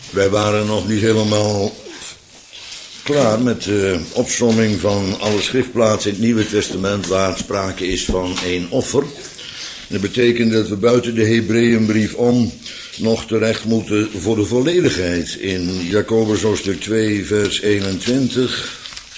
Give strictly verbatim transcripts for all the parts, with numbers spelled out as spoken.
Wij waren nog niet helemaal klaar met de opsomming van alle schriftplaatsen in het Nieuwe Testament waar sprake is van één offer. Dat betekent dat we buiten de Hebreeënbrief om nog terecht moeten voor de volledigheid. In Jacobus hoofdstuk twee vers eenentwintig,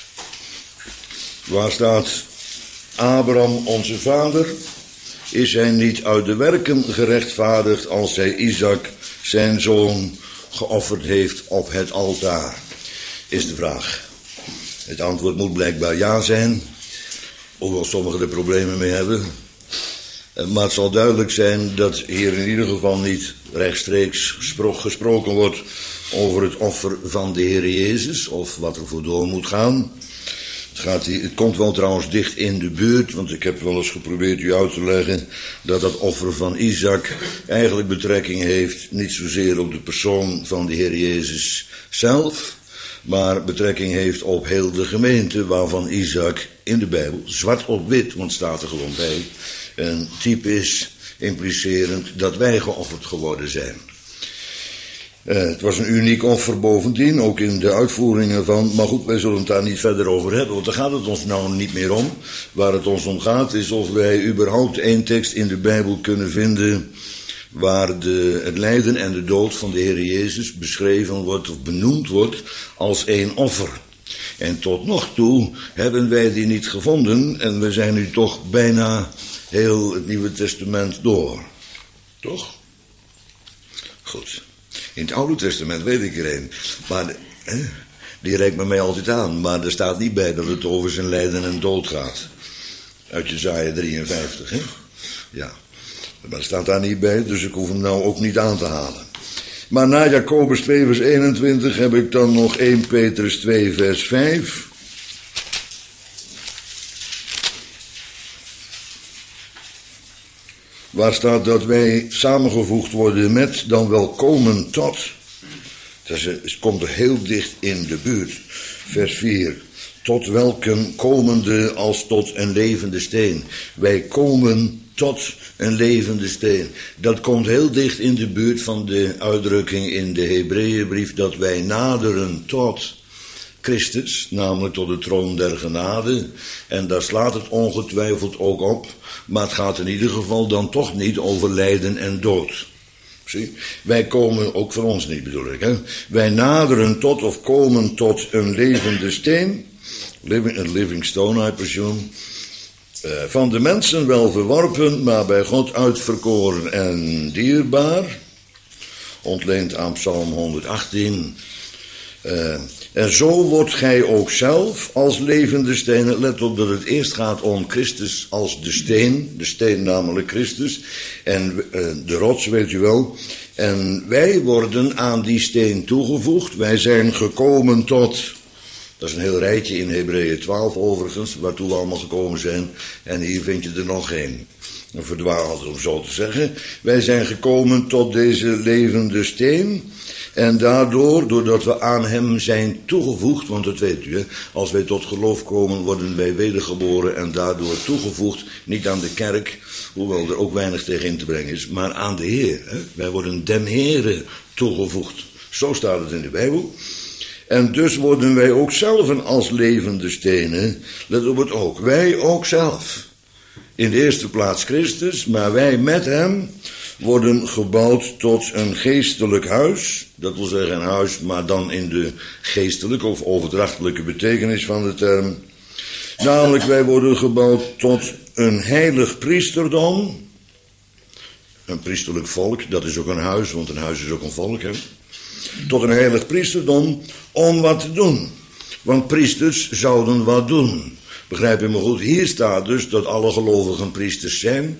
waar staat: Abraham onze vader, is hij niet uit de werken gerechtvaardigd als hij Isaac zijn zoon geofferd heeft op het altaar? Is de vraag. Het antwoord moet blijkbaar ja zijn, hoewel sommigen er problemen mee hebben. Maar het zal duidelijk zijn dat hier in ieder geval niet rechtstreeks gesproken wordt over het offer van de Heer Jezus, of wat er voor door moet gaan. Het, gaat, het komt wel trouwens dicht in de buurt, want ik heb wel eens geprobeerd u uit te leggen dat dat offer van Isaac eigenlijk betrekking heeft niet zozeer op de persoon van de Heer Jezus zelf, maar betrekking heeft op heel de gemeente waarvan Isaac in de Bijbel, zwart op wit, want staat er gewoon bij, een type is implicerend dat wij geofferd geworden zijn. Uh, het was een uniek offer bovendien, ook in de uitvoeringen van, maar goed, wij zullen het daar niet verder over hebben, want daar gaat het ons nou niet meer om. Waar het ons om gaat is of wij überhaupt één tekst in de Bijbel kunnen vinden waar de, het lijden en de dood van de Heer Jezus beschreven wordt of benoemd wordt als één offer. En tot nog toe hebben wij die niet gevonden en we zijn nu toch bijna heel het Nieuwe Testament door. Toch? Goed. In het Oude Testament weet ik er een, maar de, hè, die reikt me mij altijd aan, maar er staat niet bij dat het over zijn lijden en dood gaat. Uit Jesaja drieënvijftig, hè? Ja. Maar dat staat daar niet bij, dus ik hoef hem nou ook niet aan te halen. Maar na Jacobus twee vers eenentwintig heb ik dan nog eerste Petrus twee vers vijf. Waar staat dat wij samengevoegd worden met, dan wel komen tot. Dat is, het komt er heel dicht in de buurt. Vers vier. Tot welken komende als tot een levende steen. Wij komen tot een levende steen. Dat komt heel dicht in de buurt van de uitdrukking in de Hebreeënbrief dat wij naderen tot Christus, namelijk tot de troon der genade. En daar slaat het ongetwijfeld ook op, maar het gaat in ieder geval dan toch niet over lijden en dood. Zie? Wij komen, ook voor ons niet bedoel ik, hè? Wij naderen tot of komen tot een levende steen, living, een living stone, I presume, uh, van de mensen wel verworpen, maar bij God uitverkoren en dierbaar, ontleend aan Psalm honderdachttien. Uh, en zo wordt gij ook zelf als levende stenen, let op dat het eerst gaat om Christus als de steen, de steen namelijk Christus, en uh, de rots weet u wel, en wij worden aan die steen toegevoegd, wij zijn gekomen tot, dat is een heel rijtje in Hebreeën twaalf overigens, waartoe we allemaal gekomen zijn, en hier vind je er nog één. Een verdwaald om zo te zeggen. Wij zijn gekomen tot deze levende steen. En daardoor, doordat we aan hem zijn toegevoegd, want dat weet u, hè, als wij tot geloof komen, worden wij wedergeboren en daardoor toegevoegd, niet aan de kerk, hoewel er ook weinig tegen in te brengen is, maar aan de Heer. Hè. Wij worden den Heere toegevoegd. Zo staat het in de Bijbel. En dus worden wij ook zelf als levende stenen, let op het ook, wij ook zelf. In de eerste plaats Christus, maar wij met hem worden gebouwd tot een geestelijk huis. Dat wil zeggen een huis, maar dan in de geestelijke of overdrachtelijke betekenis van de term. Namelijk, wij worden gebouwd tot een heilig priesterdom. Een priesterlijk volk, dat is ook een huis, want een huis is ook een volk, hè. Tot een heilig priesterdom om wat te doen. Want priesters zouden wat doen. Begrijp je me goed? Hier staat dus dat alle gelovigen priesters zijn.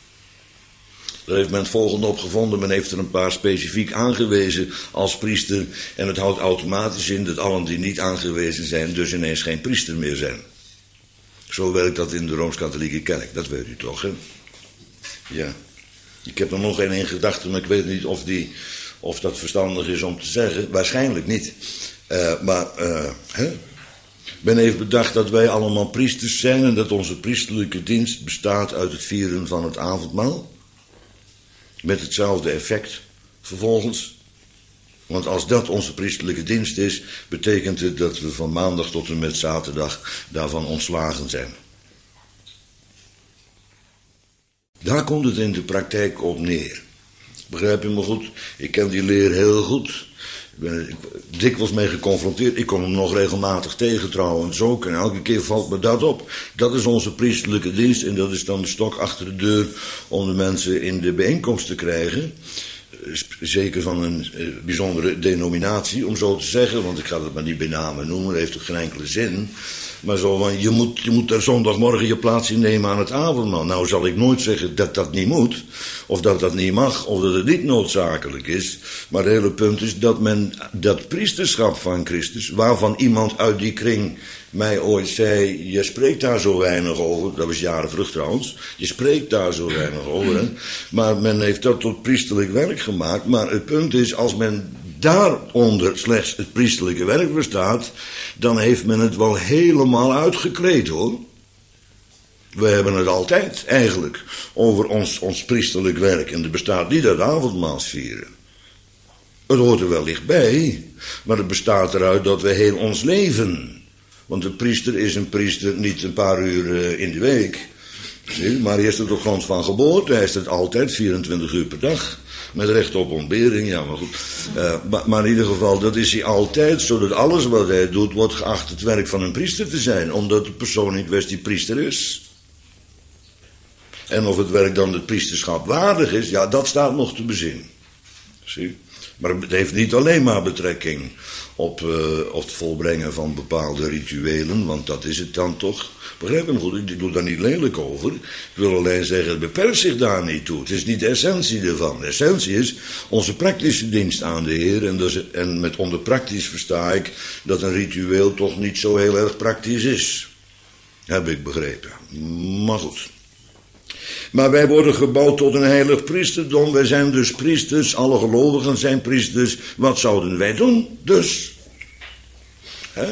Daar heeft men het volgende op gevonden. Men heeft er een paar specifiek aangewezen als priester. En het houdt automatisch in dat allen die niet aangewezen zijn dus ineens geen priester meer zijn. Zo werkt dat in de Rooms-Katholieke Kerk. Dat weet u toch, hè? Ja. Ik heb er nog één in gedachten, maar ik weet niet of, die, of dat verstandig is om te zeggen. Waarschijnlijk niet. Uh, maar, uh, hè? Ik ben even bedacht dat wij allemaal priesters zijn en dat onze priesterlijke dienst bestaat uit het vieren van het avondmaal. Met hetzelfde effect vervolgens. Want als dat onze priestelijke dienst is, betekent het dat we van maandag tot en met zaterdag daarvan ontslagen zijn. Daar komt het in de praktijk op neer. Begrijp je me goed? Ik ken die leer heel goed. Ik ben er dikwijls mee geconfronteerd. Ik kom hem nog regelmatig tegen trouwens ook. En elke keer valt me dat op. Dat is onze priestelijke dienst. En dat is dan de stok achter de deur om de mensen in de bijeenkomst te krijgen. Zeker van een bijzondere denominatie, om zo te zeggen. Want ik ga het maar niet bij namen noemen. Dat heeft toch geen enkele zin. Maar zo van, je moet, je moet er zondagmorgen je plaats innemen aan het avondmaal. Nou zal ik nooit zeggen dat dat niet moet. Of dat dat niet mag. Of dat het niet noodzakelijk is. Maar het hele punt is dat men dat priesterschap van Christus, waarvan iemand uit die kring mij ooit zei, je spreekt daar zo weinig over. Dat was jaren terug trouwens. Je spreekt daar zo weinig over. Hè? Maar men heeft dat tot priesterlijk werk gemaakt. Maar het punt is, als men daaronder slechts het priesterlijke werk verstaat, dan heeft men het wel helemaal uitgekleed, hoor. We hebben het altijd eigenlijk over ons, ons priesterlijk werk. En er bestaat niet uit avondmaalsvieren. Het hoort er wellicht bij, maar het bestaat eruit dat we heel ons leven. Want een priester is een priester niet een paar uur in de week. Zie, maar hij is het op grond van geboorte. Hij is het altijd vierentwintig uur per dag. Met recht op ontbering, ja maar goed. Uh, maar, maar in ieder geval, dat is hij altijd, zodat alles wat hij doet, wordt geacht het werk van een priester te zijn. Omdat de persoon in kwestie priester is. En of het werk dan het priesterschap waardig is, ja, dat staat nog te bezien. Zie? Maar het heeft niet alleen maar betrekking op, uh, op het volbrengen van bepaalde rituelen, want dat is het dan toch. Begrijp me goed, ik doe daar niet lelijk over. Ik wil alleen zeggen, het beperkt zich daar niet toe. Het is niet de essentie ervan. De essentie is onze praktische dienst aan de Heer. En, dus, en met onder praktisch versta ik dat een ritueel toch niet zo heel erg praktisch is. Heb ik begrepen. Maar goed. Maar wij worden gebouwd tot een heilig priesterdom. Wij zijn dus priesters. Alle gelovigen zijn priesters. Wat zouden wij doen? Dus. Hè?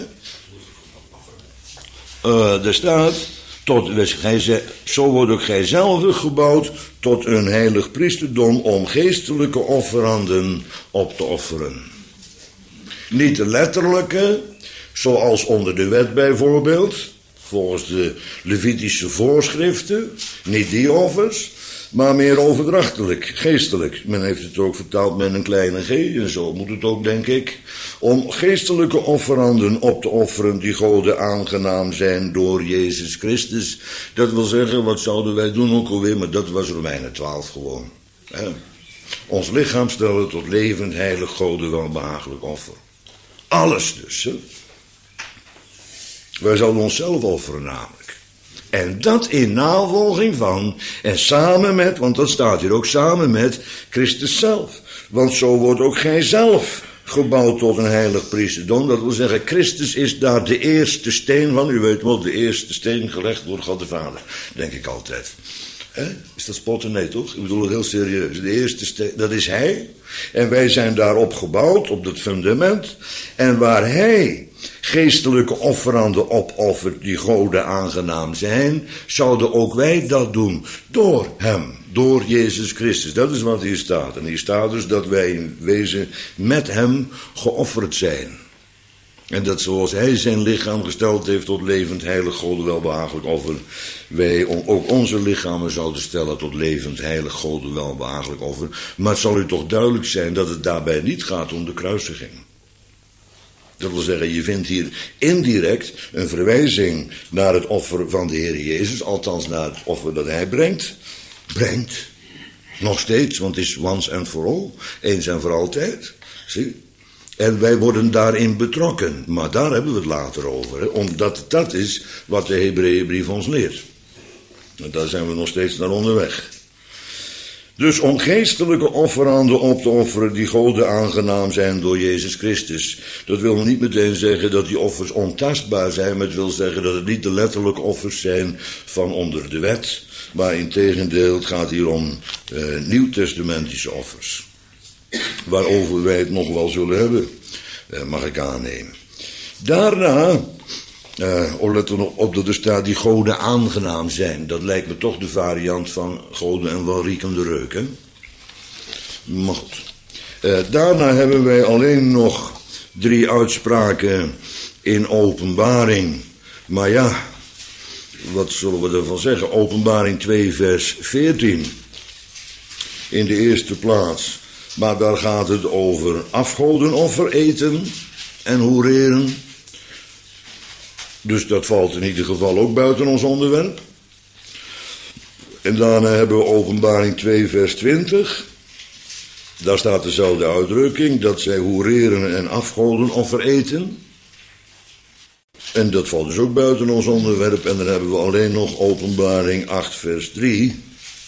Uh, er staat, tot, gij, zo wordt ook gij zelf gebouwd tot een heilig priesterdom om geestelijke offeranden op te offeren. Niet de letterlijke, zoals onder de wet bijvoorbeeld, volgens de Levitische voorschriften, niet die offers, maar meer overdrachtelijk, geestelijk. Men heeft het ook vertaald met een kleine g, en zo moet het ook, denk ik, om geestelijke offeranden op te offeren die Gode aangenaam zijn door Jezus Christus. Dat wil zeggen, wat zouden wij doen ook alweer, maar dat was Romeinen twaalf gewoon. Hè? Ons lichaam stellen tot levend, heilig, Gode welbehagelijk offer. Alles dus, hè? Wij zouden onszelf offeren namelijk. En dat in navolging van, en samen met, want dat staat hier ook, samen met Christus zelf. Want zo wordt ook gij zelf gebouwd tot een heilig priesterdom. Dat wil zeggen, Christus is daar de eerste steen van. U weet wel, de eerste steen gelegd door God de Vader. Denk ik altijd. He? Is dat spotten? Nee, toch? Ik bedoel het heel serieus. De eerste steen, dat is hij. En wij zijn daarop gebouwd, op dat fundament. En waar hij geestelijke offeranden opoffert die Gode aangenaam zijn, zouden ook wij dat doen. Door hem, door Jezus Christus. Dat is wat hier staat. En hier staat dus dat wij in wezen met hem geofferd zijn. En dat zoals hij zijn lichaam gesteld heeft tot levend, heilig, Gode welbehagelijk offer, wij ook onze lichamen zouden stellen tot levend, heilig, Gode welbehagelijk offer. Maar het zal u toch duidelijk zijn dat het daarbij niet gaat om de kruisiging. Dat wil zeggen, je vindt hier indirect een verwijzing naar het offer van de Heer Jezus, althans naar het offer dat hij brengt. Brengt. Nog steeds, want het is once and for all, eens en voor altijd. Zie? En wij worden daarin betrokken. Maar daar hebben we het later over. Hè? Omdat dat is wat de Hebreeënbrief ons leert. En daar zijn we nog steeds naar onderweg. Dus om geestelijke offeranden op te offeren die Gode aangenaam zijn door Jezus Christus. Dat wil niet meteen zeggen dat die offers ontastbaar zijn. Maar het wil zeggen dat het niet de letterlijke offers zijn van onder de wet. Maar integendeel, het gaat hier om uh, nieuwtestamentische offers. Waarover wij het nog wel zullen hebben, uh, mag ik aannemen. Daarna, uh, oh, let er nog op dat er staat die Gode aangenaam zijn. Dat lijkt me toch de variant van Gode en welriekende reuk, hè? Maar goed. Uh, daarna hebben wij alleen nog drie uitspraken in Openbaring. Maar ja, wat zullen we ervan zeggen? Openbaring twee vers veertien. In de eerste plaats. Maar daar gaat het over afgodenoffer eten en hoereren. Dus dat valt in ieder geval ook buiten ons onderwerp. En daarna hebben we Openbaring twee vers twintig. Daar staat dezelfde uitdrukking, dat zij hoereren en afgodenoffer eten. En dat valt dus ook buiten ons onderwerp. En dan hebben we alleen nog Openbaring acht vers drie.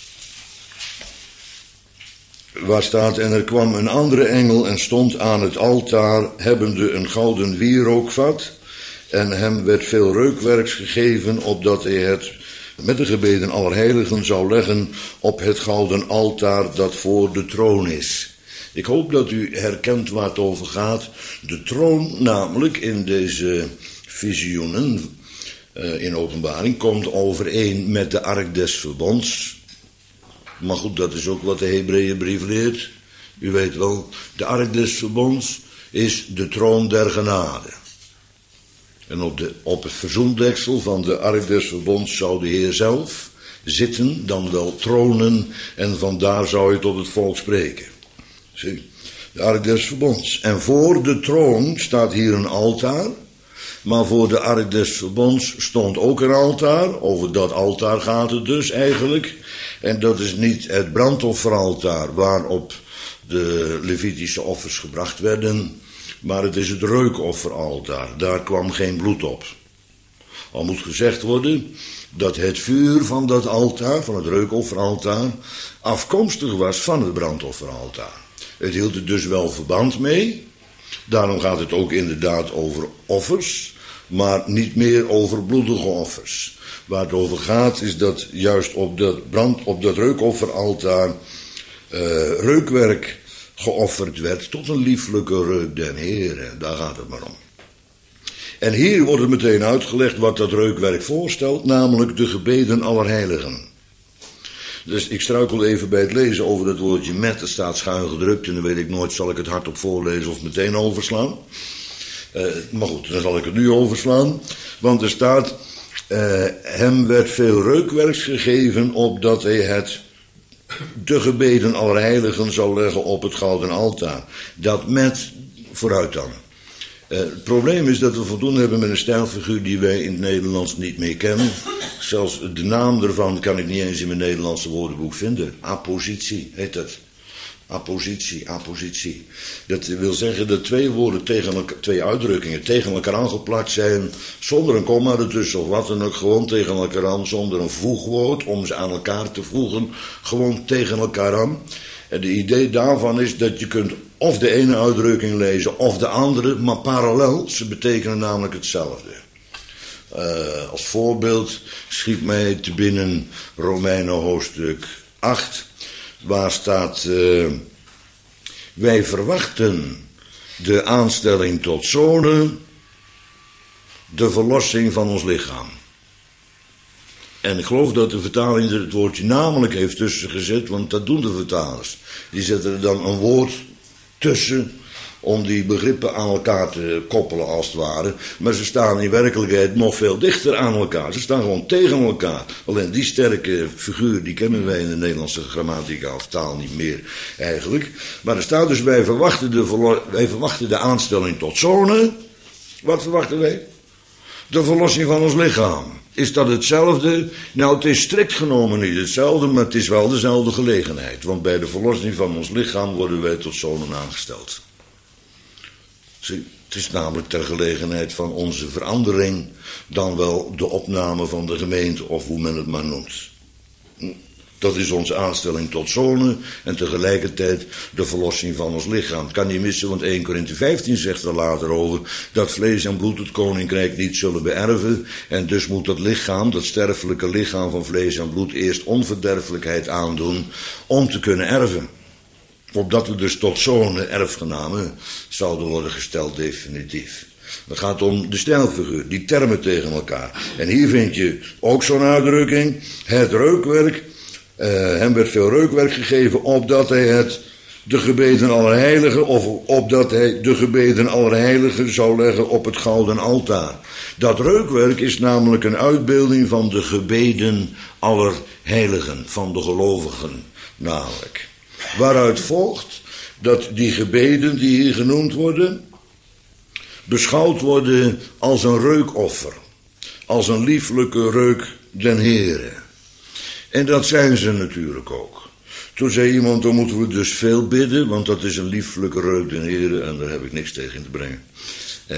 Waar staat, en er kwam een andere engel en stond aan het altaar, hebbende een gouden wierookvat. En hem werd veel reukwerks gegeven, opdat hij het met de gebeden allerheiligen zou leggen op het gouden altaar dat voor de troon is. Ik hoop dat u herkent waar het over gaat. De troon namelijk in deze visioenen uh, in Openbaring komt overeen met de ark des verbonds. Maar goed, dat is ook wat de Hebreeënbrief leert. U weet wel, de ark des verbonds is de troon der genade. En op, de, op het verzoendeksel van de ark des verbonds zou de Heer zelf zitten, dan wel tronen, en vandaar zou hij tot het volk spreken. Zie, de ark des verbonds. En voor de troon staat hier een altaar, maar voor de ark des verbonds stond ook een altaar. Over dat altaar gaat het dus eigenlijk. En dat is niet het brandofferaltaar waarop de Levitische offers gebracht werden, maar het is het reukofferaltaar. Daar kwam geen bloed op. Al moet gezegd worden dat het vuur van dat altaar, van het reukofferaltaar, afkomstig was van het brandofferaltaar. Het hield er dus wel verband mee. Daarom gaat het ook inderdaad over offers, maar niet meer over bloedige offers. Waar het over gaat is dat juist op dat, brand, op dat reukofferaltaar uh, reukwerk geofferd werd tot een lieflijke reuk den Heere. Daar gaat het maar om. En hier wordt het meteen uitgelegd wat dat reukwerk voorstelt, namelijk de gebeden allerheiligen. Dus ik struikel even bij het lezen over dat woordje met, het staat schuin gedrukt en dan weet ik nooit, zal ik het hardop voorlezen of meteen overslaan. Uh, maar goed, dan zal ik het nu overslaan, want er staat, uh, hem werd veel reukwerks gegeven, opdat hij het de gebeden allerheiligen zal leggen op het gouden altaar. Dat met, vooruit dan. Uh, het probleem is dat we voldoende hebben met een stijlfiguur die wij in het Nederlands niet meer kennen. Zelfs de naam ervan kan ik niet eens in mijn Nederlandse woordenboek vinden. Appositie heet dat. Appositie, appositie. Dat wil zeggen dat twee woorden tegen elkaar, twee uitdrukkingen tegen elkaar aangeplakt zijn, zonder een komma ertussen of wat dan ook, gewoon tegen elkaar aan, zonder een voegwoord om ze aan elkaar te voegen, gewoon tegen elkaar aan. En de idee daarvan is dat je kunt of de ene uitdrukking lezen of de andere, maar parallel, ze betekenen namelijk hetzelfde. Uh, als voorbeeld schiet mij te binnen Romeinen hoofdstuk acht, waar staat, uh, wij verwachten de aanstelling tot zonen, de verlossing van ons lichaam. En ik geloof dat de vertaling er het woordje namelijk heeft tussen gezet, want dat doen de vertalers. Die zetten er dan een woord tussen om die begrippen aan elkaar te koppelen als het ware. Maar ze staan in werkelijkheid nog veel dichter aan elkaar. Ze staan gewoon tegen elkaar. Alleen die sterke figuur, die kennen wij in de Nederlandse grammatica of taal niet meer eigenlijk. Maar er staat dus, wij verwachten de, verlo- wij verwachten de aanstelling tot zonen. Wat verwachten wij? De verlossing van ons lichaam. Is dat hetzelfde? Nou, het is strikt genomen niet hetzelfde, maar het is wel dezelfde gelegenheid. Want bij de verlossing van ons lichaam worden wij tot zonen aangesteld. Zie, het is namelijk ter gelegenheid van onze verandering, dan wel de opname van de gemeente, of hoe men het maar noemt. Dat is onze aanstelling tot zonen en tegelijkertijd de verlossing van ons lichaam. Het kan niet missen, want Eerste Korinthe vijftien zegt er later over dat vlees en bloed het koninkrijk niet zullen beërven. En dus moet dat lichaam, dat sterfelijke lichaam van vlees en bloed, eerst onverderfelijkheid aandoen om te kunnen erven. Opdat we dus tot zonen, erfgenamen, zouden worden gesteld definitief. Het gaat om de stijlfiguur, die termen tegen elkaar. En hier vind je ook zo'n uitdrukking, het reukwerk. Uh, hem werd veel reukwerk gegeven, opdat hij het de gebeden allerheiligen, of opdat hij de gebeden allerheiligen zou leggen op het gouden altaar. Dat reukwerk is namelijk een uitbeelding van de gebeden allerheiligen, van de gelovigen namelijk. Waaruit volgt dat die gebeden die hier genoemd worden, beschouwd worden als een reukoffer, als een lieflijke reuk den Heere. En dat zijn ze natuurlijk ook. Toen zei iemand, dan moeten we dus veel bidden, want dat is een lieflijke reuk den Heere, en daar heb ik niks tegen in te brengen. Eh,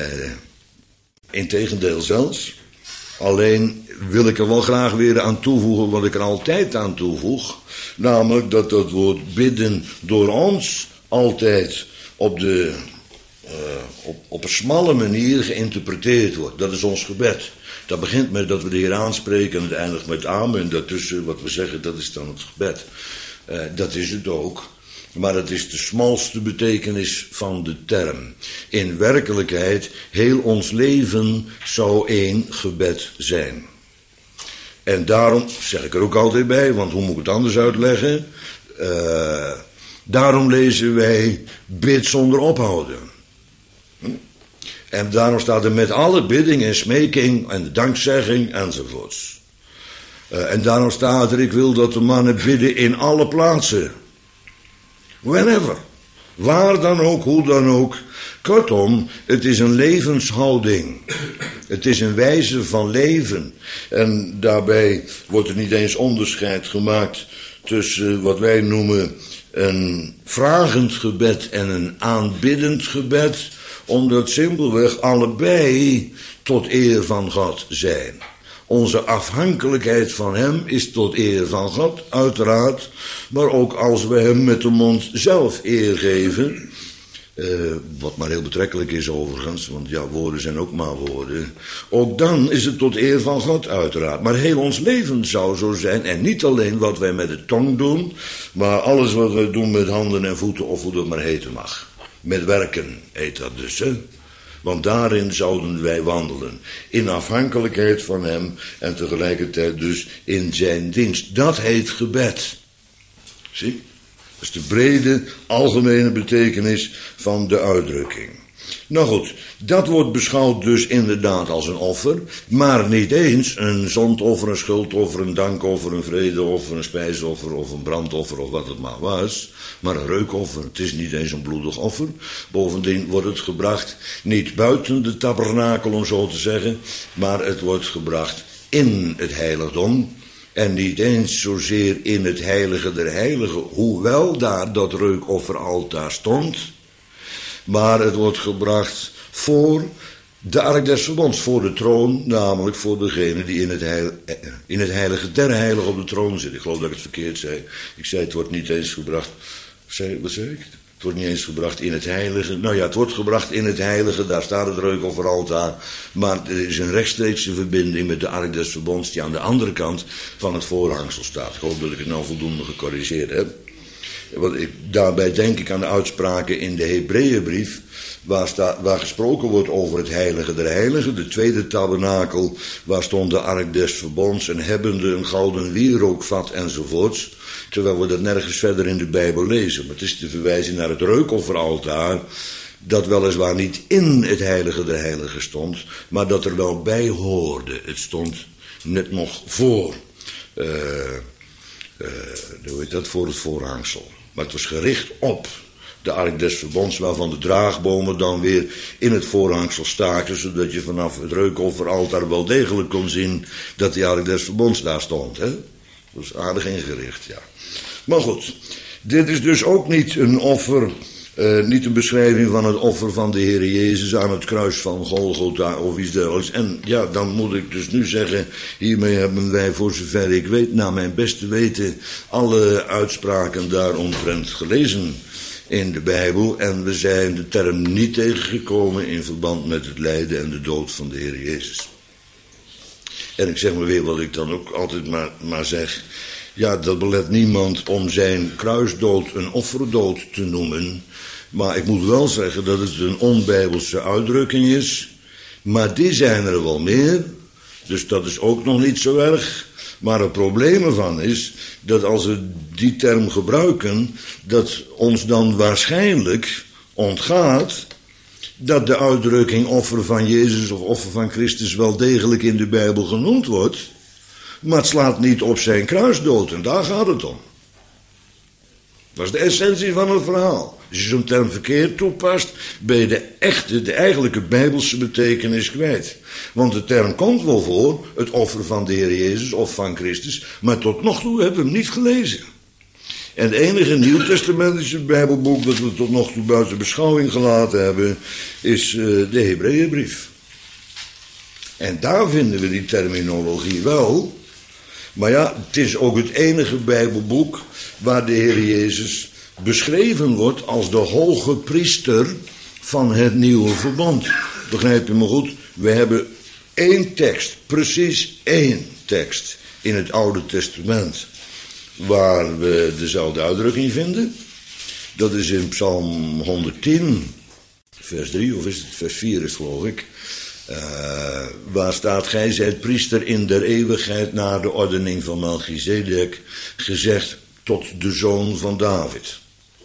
integendeel zelfs. Alleen wil ik er wel graag weer aan toevoegen wat ik er altijd aan toevoeg. Namelijk dat dat woord bidden door ons altijd op, de, uh, op, op een smalle manier geïnterpreteerd wordt. Dat is ons gebed. Dat begint met dat we de Heer aanspreken en het eindigt met amen. En daartussen wat we zeggen, dat is dan het gebed. Uh, dat is het ook. Maar het is de smalste betekenis van de term. In werkelijkheid, heel ons leven zou één gebed zijn. En daarom, zeg ik er ook altijd bij, want hoe moet ik het anders uitleggen? Uh, daarom lezen wij bid zonder ophouden. Hm? En daarom staat er met alle bidding en smeking en dankzegging enzovoorts. Uh, en daarom staat er, ik wil dat de mannen bidden in alle plaatsen. Whenever. Waar dan ook, hoe dan ook. Kortom, het is een levenshouding. Het is een wijze van leven. En daarbij wordt er niet eens onderscheid gemaakt tussen wat wij noemen een vragend gebed en een aanbiddend gebed. Omdat simpelweg allebei tot eer van God zijn. Onze afhankelijkheid van hem is tot eer van God, uiteraard. Maar ook als we hem met de mond zelf eer geven. Uh, wat maar heel betrekkelijk is overigens, want ja, woorden zijn ook maar woorden. Ook dan is het tot eer van God, uiteraard. Maar heel ons leven zou zo zijn. En niet alleen wat wij met de tong doen, maar alles wat wij doen met handen en voeten, of hoe dat maar heten mag. Met werken heet dat dus, hè. Want daarin zouden wij wandelen. In afhankelijkheid van hem en tegelijkertijd dus in zijn dienst. Dat heet gebed. Zie? Dat is de brede, algemene betekenis van de uitdrukking. Nou goed, dat wordt beschouwd dus inderdaad als een offer. Maar niet eens een zondoffer, een schuldoffer, een dankoffer, een vredeoffer, een spijsoffer of een brandoffer of wat het maar was. Maar een reukoffer, het is niet eens een bloedig offer. Bovendien wordt het gebracht niet buiten de tabernakel om zo te zeggen. Maar het wordt gebracht in het heiligdom. En niet eens zozeer in het heilige der heiligen. Hoewel daar dat reukofferaltaar stond. Maar het wordt gebracht voor de ark des verbonds, voor de troon, namelijk voor degene die in het, heil, in het heilige der heiligen op de troon zit. Ik geloof dat ik het verkeerd zei. Ik zei het wordt niet eens gebracht, zei, wat zei ik? Het wordt niet eens gebracht in het heilige. Nou ja, het wordt gebracht in het heilige, daar staat het reukofferaltaar. Maar er is een rechtstreekse verbinding met de ark des verbonds die aan de andere kant van het voorhangsel staat. Ik hoop dat ik het nou voldoende gecorrigeerd heb. Want ik, daarbij denk ik aan de uitspraken in de Hebreeënbrief, waar, sta, waar gesproken wordt over het heilige der heiligen, de tweede tabernakel, waar stond de ark des verbonds en hebbende een gouden wierookvat enzovoorts, terwijl we dat nergens verder in de Bijbel lezen. Maar het is te verwijzen naar het reukofferaltaar, dat weliswaar niet in het heilige der heiligen stond, maar dat er wel bij hoorde. Het stond net nog voor, uh, uh, hoe heet dat, voor het voorhangsel. Maar het was gericht op de ark des verbonds, waarvan de draagbomen dan weer in het voorhangsel staken, zodat je vanaf het reukofferaltaar wel degelijk kon zien dat die ark des verbonds daar stond. Hè? Dat was aardig ingericht, ja. Maar goed, dit is dus ook niet een offer, uh, niet een beschrijving van het offer van de Heer Jezus aan het kruis van Golgotha of iets dergelijks. En ja, dan moet ik dus nu zeggen, hiermee hebben wij voor zover ik weet, naar mijn beste weten, alle uitspraken daaromtrent gelezen in de Bijbel. En we zijn de term niet tegengekomen in verband met het lijden en de dood van de Heer Jezus. En ik zeg maar weer wat ik dan ook altijd maar, maar zeg. Ja, dat belet niemand om zijn kruisdood een offerdood te noemen. Maar ik moet wel zeggen dat het een onbijbelse uitdrukking is. Maar die zijn er wel meer. Dus dat is ook nog niet zo erg. Maar het probleem ervan is dat als we die term gebruiken, dat ons dan waarschijnlijk ontgaat dat de uitdrukking offer van Jezus of offer van Christus wel degelijk in de Bijbel genoemd wordt, maar het slaat niet op zijn kruisdood en daar gaat het om. Dat is de essentie van het verhaal. Als je zo'n term verkeerd toepast, ben je de echte, de eigenlijke Bijbelse betekenis kwijt. Want de term komt wel voor, het offer van de Heer Jezus of van Christus, maar tot nog toe hebben we hem niet gelezen. En het enige nieuwtestamentische Bijbelboek dat we tot nog toe buiten beschouwing gelaten hebben, is uh, de Hebreeënbrief. En daar vinden we die terminologie wel. Maar ja, het is ook het enige Bijbelboek waar de Heer Jezus beschreven wordt als de hoge priester van het nieuwe verbond. Begrijp je me goed? We hebben één tekst, precies één tekst in het Oude Testament waar we dezelfde uitdrukking vinden. Dat is in Psalm honderdtien, vers drie, of is het vers vier is geloof ik. Uh, waar staat, gij zijt priester in der eeuwigheid naar de ordening van Melchizedek, gezegd tot de zoon van David.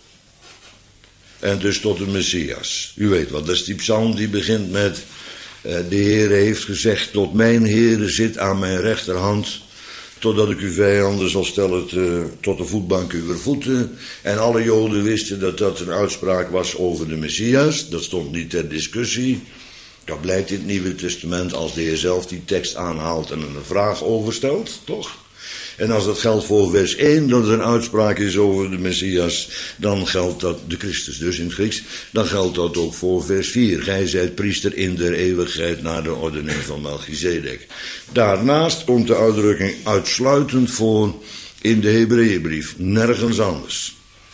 En dus tot de Messias. U weet wat, dat is die psalm die begint met, uh, de Heer heeft gezegd, tot mijn Heere zit aan mijn rechterhand, totdat ik uw vijanden zal stellen te, tot de voetbank uw voeten. En alle Joden wisten dat dat een uitspraak was over de Messias. Dat stond niet ter discussie. Dat blijkt in het Nieuwe Testament als de Heer zelf die tekst aanhaalt en er een vraag over stelt, toch? En als dat geldt voor vers één, dat er een uitspraak is over de Messias, dan geldt dat, de Christus dus in het Grieks, dan geldt dat ook voor vers vier. Gij zijt priester in der eeuwigheid naar de ordening van Melchizedek. Daarnaast komt de uitdrukking uitsluitend voor in de Hebreeënbrief, nergens anders.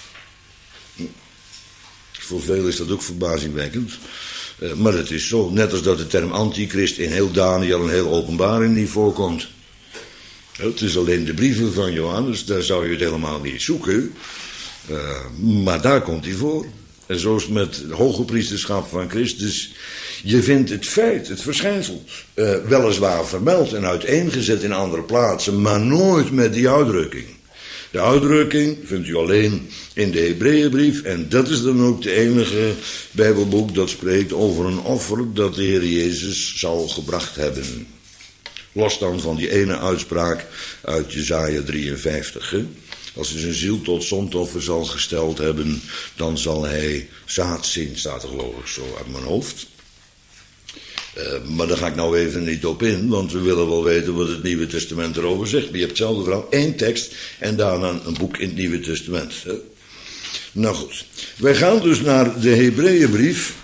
Voor velen is dat ook verbazingwekkend. Uh, maar het is zo, net als dat de term antichrist in heel Daniel en heel Openbaring niet voorkomt. Het is alleen de brieven van Johannes, daar zou je het helemaal niet zoeken. Uh, maar daar komt hij voor. En zo is het met het hoge priesterschap van Christus. Je vindt het feit, het verschijnsel, uh, weliswaar vermeld en uiteengezet in andere plaatsen, maar nooit met die uitdrukking. De uitdrukking vindt u alleen in de Hebreeënbrief en dat is dan ook de enige Bijbelboek dat spreekt over een offer dat de Heer Jezus zal gebracht hebben. Los dan van die ene uitspraak uit Jesaja drieënvijftig. Hè? Als hij zijn ziel tot zondoffer zal gesteld hebben, dan zal hij zaad zien, staat er geloof ik zo uit mijn hoofd. Uh, maar daar ga ik nou even niet op in, want we willen wel weten wat het Nieuwe Testament erover zegt. Maar je hebt hetzelfde verhaal, één tekst en daarna een boek in het Nieuwe Testament. Hè? Nou goed, wij gaan dus naar de Hebreeënbrief,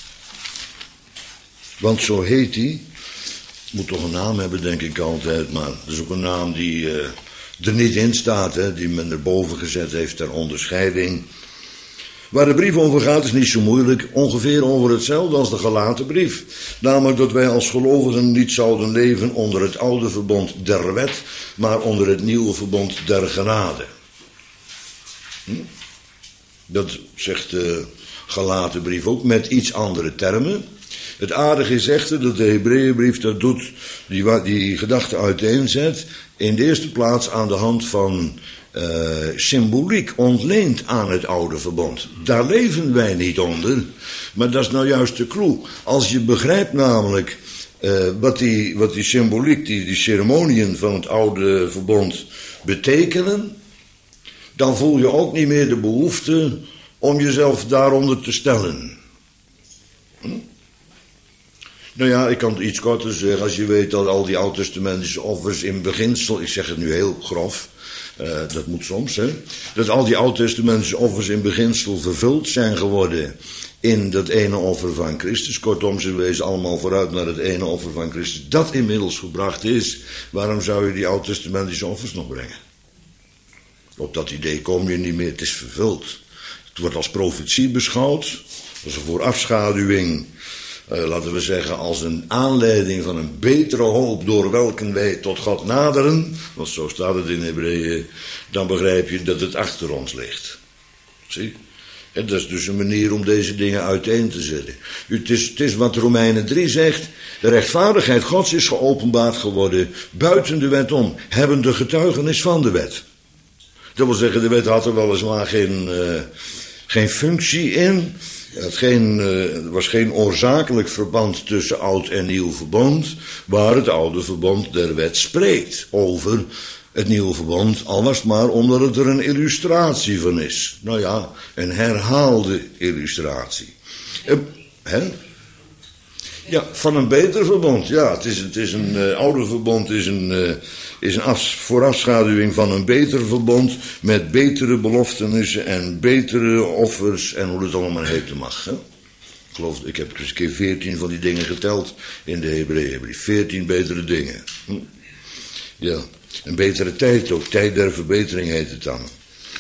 want zo heet die. Moet toch een naam hebben, denk ik altijd, maar dat is ook een naam die uh, er niet in staat, hè, die men erboven gezet heeft ter onderscheiding. Waar de brief over gaat is niet zo moeilijk, ongeveer over hetzelfde als de gelaten brief. Namelijk dat wij als gelovigen niet zouden leven onder het oude verbond der wet, maar onder het nieuwe verbond der genade. Hm? Dat zegt de gelaten brief ook met iets andere termen. Het aardige is echter dat de Hebreeënbrief dat doet, die, die gedachte uiteenzet, in de eerste plaats aan de hand van uh, symboliek ontleend aan het oude verbond. Daar leven wij niet onder, maar dat is nou juist de clue. Als je begrijpt namelijk uh, wat, die, wat die symboliek, die, die ceremoniën van het oude verbond betekenen, dan voel je ook niet meer de behoefte om jezelf daaronder te stellen. Hm? Nou ja, ik kan het iets korter zeggen. Als je weet dat al die oud-testamentische offers in beginsel, ik zeg het nu heel grof, uh, dat moet soms, hè, dat al die oud-testamentische offers in beginsel vervuld zijn geworden in dat ene offer van Christus. Kortom, ze wezen allemaal vooruit naar het ene offer van Christus, dat inmiddels gebracht is. Waarom zou je die oud-testamentische offers nog brengen? Op dat idee kom je niet meer, het is vervuld. Het wordt als profetie beschouwd, als een voorafschaduwing. Uh, laten we zeggen, als een aanleiding van een betere hoop door welke wij tot God naderen, want zo staat het in Hebreeën, dan begrijp je dat het achter ons ligt. Zie? En dat is dus een manier om deze dingen uiteen te zetten. Het is, het is wat Romeinen drie zegt. De rechtvaardigheid Gods is geopenbaard geworden buiten de wet om, hebben de getuigenis van de wet. Dat wil zeggen, de wet had er weliswaar geen, uh, geen functie in. Het geen, uh, was geen oorzakelijk verband tussen oud en nieuw verbond, waar het oude verbond der wet spreekt over het nieuwe verbond, al was het maar omdat het er een illustratie van is. Nou ja, een herhaalde illustratie. Uh, hè? Ja, van een beter verbond. Ja, het is, het is een uh, oude verbond is een, uh, is een af, voorafschaduwing van een beter verbond met betere beloftenissen en betere offers en hoe het allemaal heten mag. Hè? Ik geloof, ik heb eens een keer veertien van die dingen geteld in de Hebreeënbrief. Veertien betere dingen. Hm? Ja, een betere tijd ook. Tijd der verbetering heet het dan.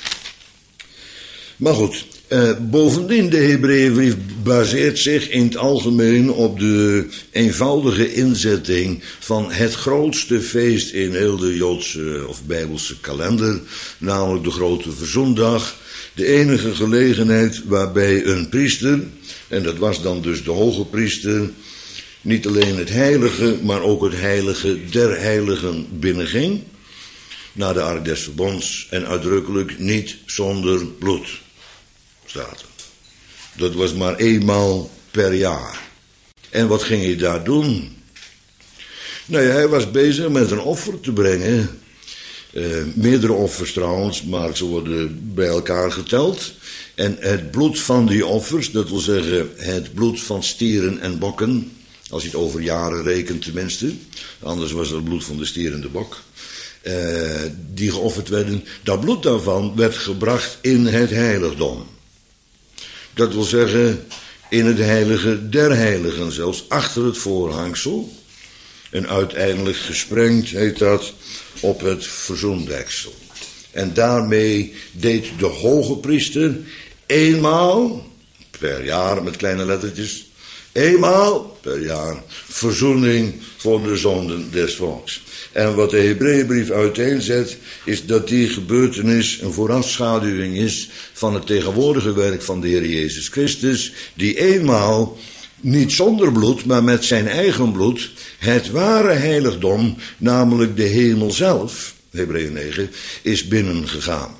Maar goed. Uh, bovendien, de Hebreeënbrief baseert zich in het algemeen op de eenvoudige inzetting van het grootste feest in heel de Joodse of Bijbelse kalender, namelijk de grote verzoendag. De enige gelegenheid waarbij een priester, en dat was dan dus de hoge priester, niet alleen het heilige, maar ook het heilige der heiligen binnenging, naar de ark des verbonds, en uitdrukkelijk niet zonder bloed. Staat er. Dat was maar eenmaal per jaar. En wat ging hij daar doen? Nou ja, hij was bezig met een offer te brengen. Uh, meerdere offers trouwens, maar ze worden bij elkaar geteld. En het bloed van die offers, dat wil zeggen het bloed van stieren en bokken, als je het over jaren rekent tenminste, anders was het het bloed van de stier en de bok, uh, die geofferd werden, dat bloed daarvan werd gebracht in het heiligdom. Dat wil zeggen, in het heilige der heiligen, zelfs achter het voorhangsel. En uiteindelijk gesprengd, heet dat, op het verzoendeksel. En daarmee deed de hoge priester eenmaal per jaar, met kleine lettertjes, eenmaal per jaar verzoening voor de zonden des volks. En wat de Hebreeënbrief uiteenzet, is dat die gebeurtenis een voorafschaduwing is van het tegenwoordige werk van de Heer Jezus Christus, die eenmaal, niet zonder bloed, maar met zijn eigen bloed, het ware heiligdom, namelijk de hemel zelf, Hebreeën negen, is binnengegaan.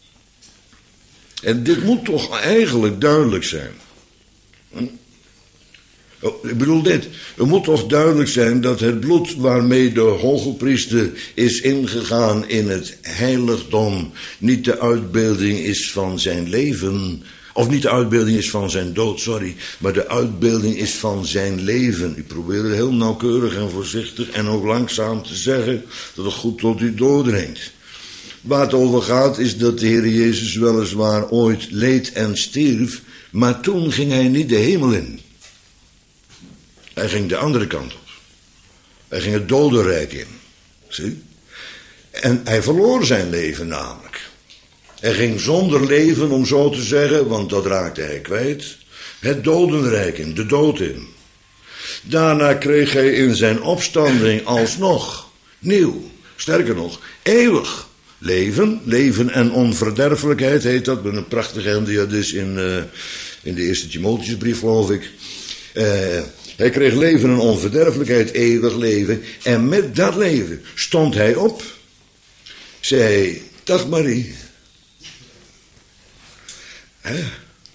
En dit moet toch eigenlijk duidelijk zijn. Hm? Oh, ik bedoel dit, het moet toch duidelijk zijn dat het bloed waarmee de hoge priester is ingegaan in het heiligdom niet de uitbeelding is van zijn leven, of niet de uitbeelding is van zijn dood, sorry, maar de uitbeelding is van zijn leven. Ik probeer het heel nauwkeurig en voorzichtig en ook langzaam te zeggen, dat het goed tot u doordringt. Waar het over gaat is dat de Heer Jezus weliswaar ooit leed en stierf, maar toen ging hij niet de hemel in. Hij ging de andere kant op. Hij ging het dodenrijk in. Zie? En hij verloor zijn leven namelijk. Hij ging zonder leven, om zo te zeggen, want dat raakte hij kwijt, het dodenrijk in, de dood in. Daarna kreeg hij in zijn opstanding alsnog nieuw, sterker nog, eeuwig leven. Leven en onverderfelijkheid heet dat, met een prachtige hendiadis in, uh, in de eerste Timotheusbrief, geloof ik. Uh, Hij kreeg leven en onverderfelijkheid, eeuwig leven. En met dat leven stond hij op. Zei, dag Marie. Hè?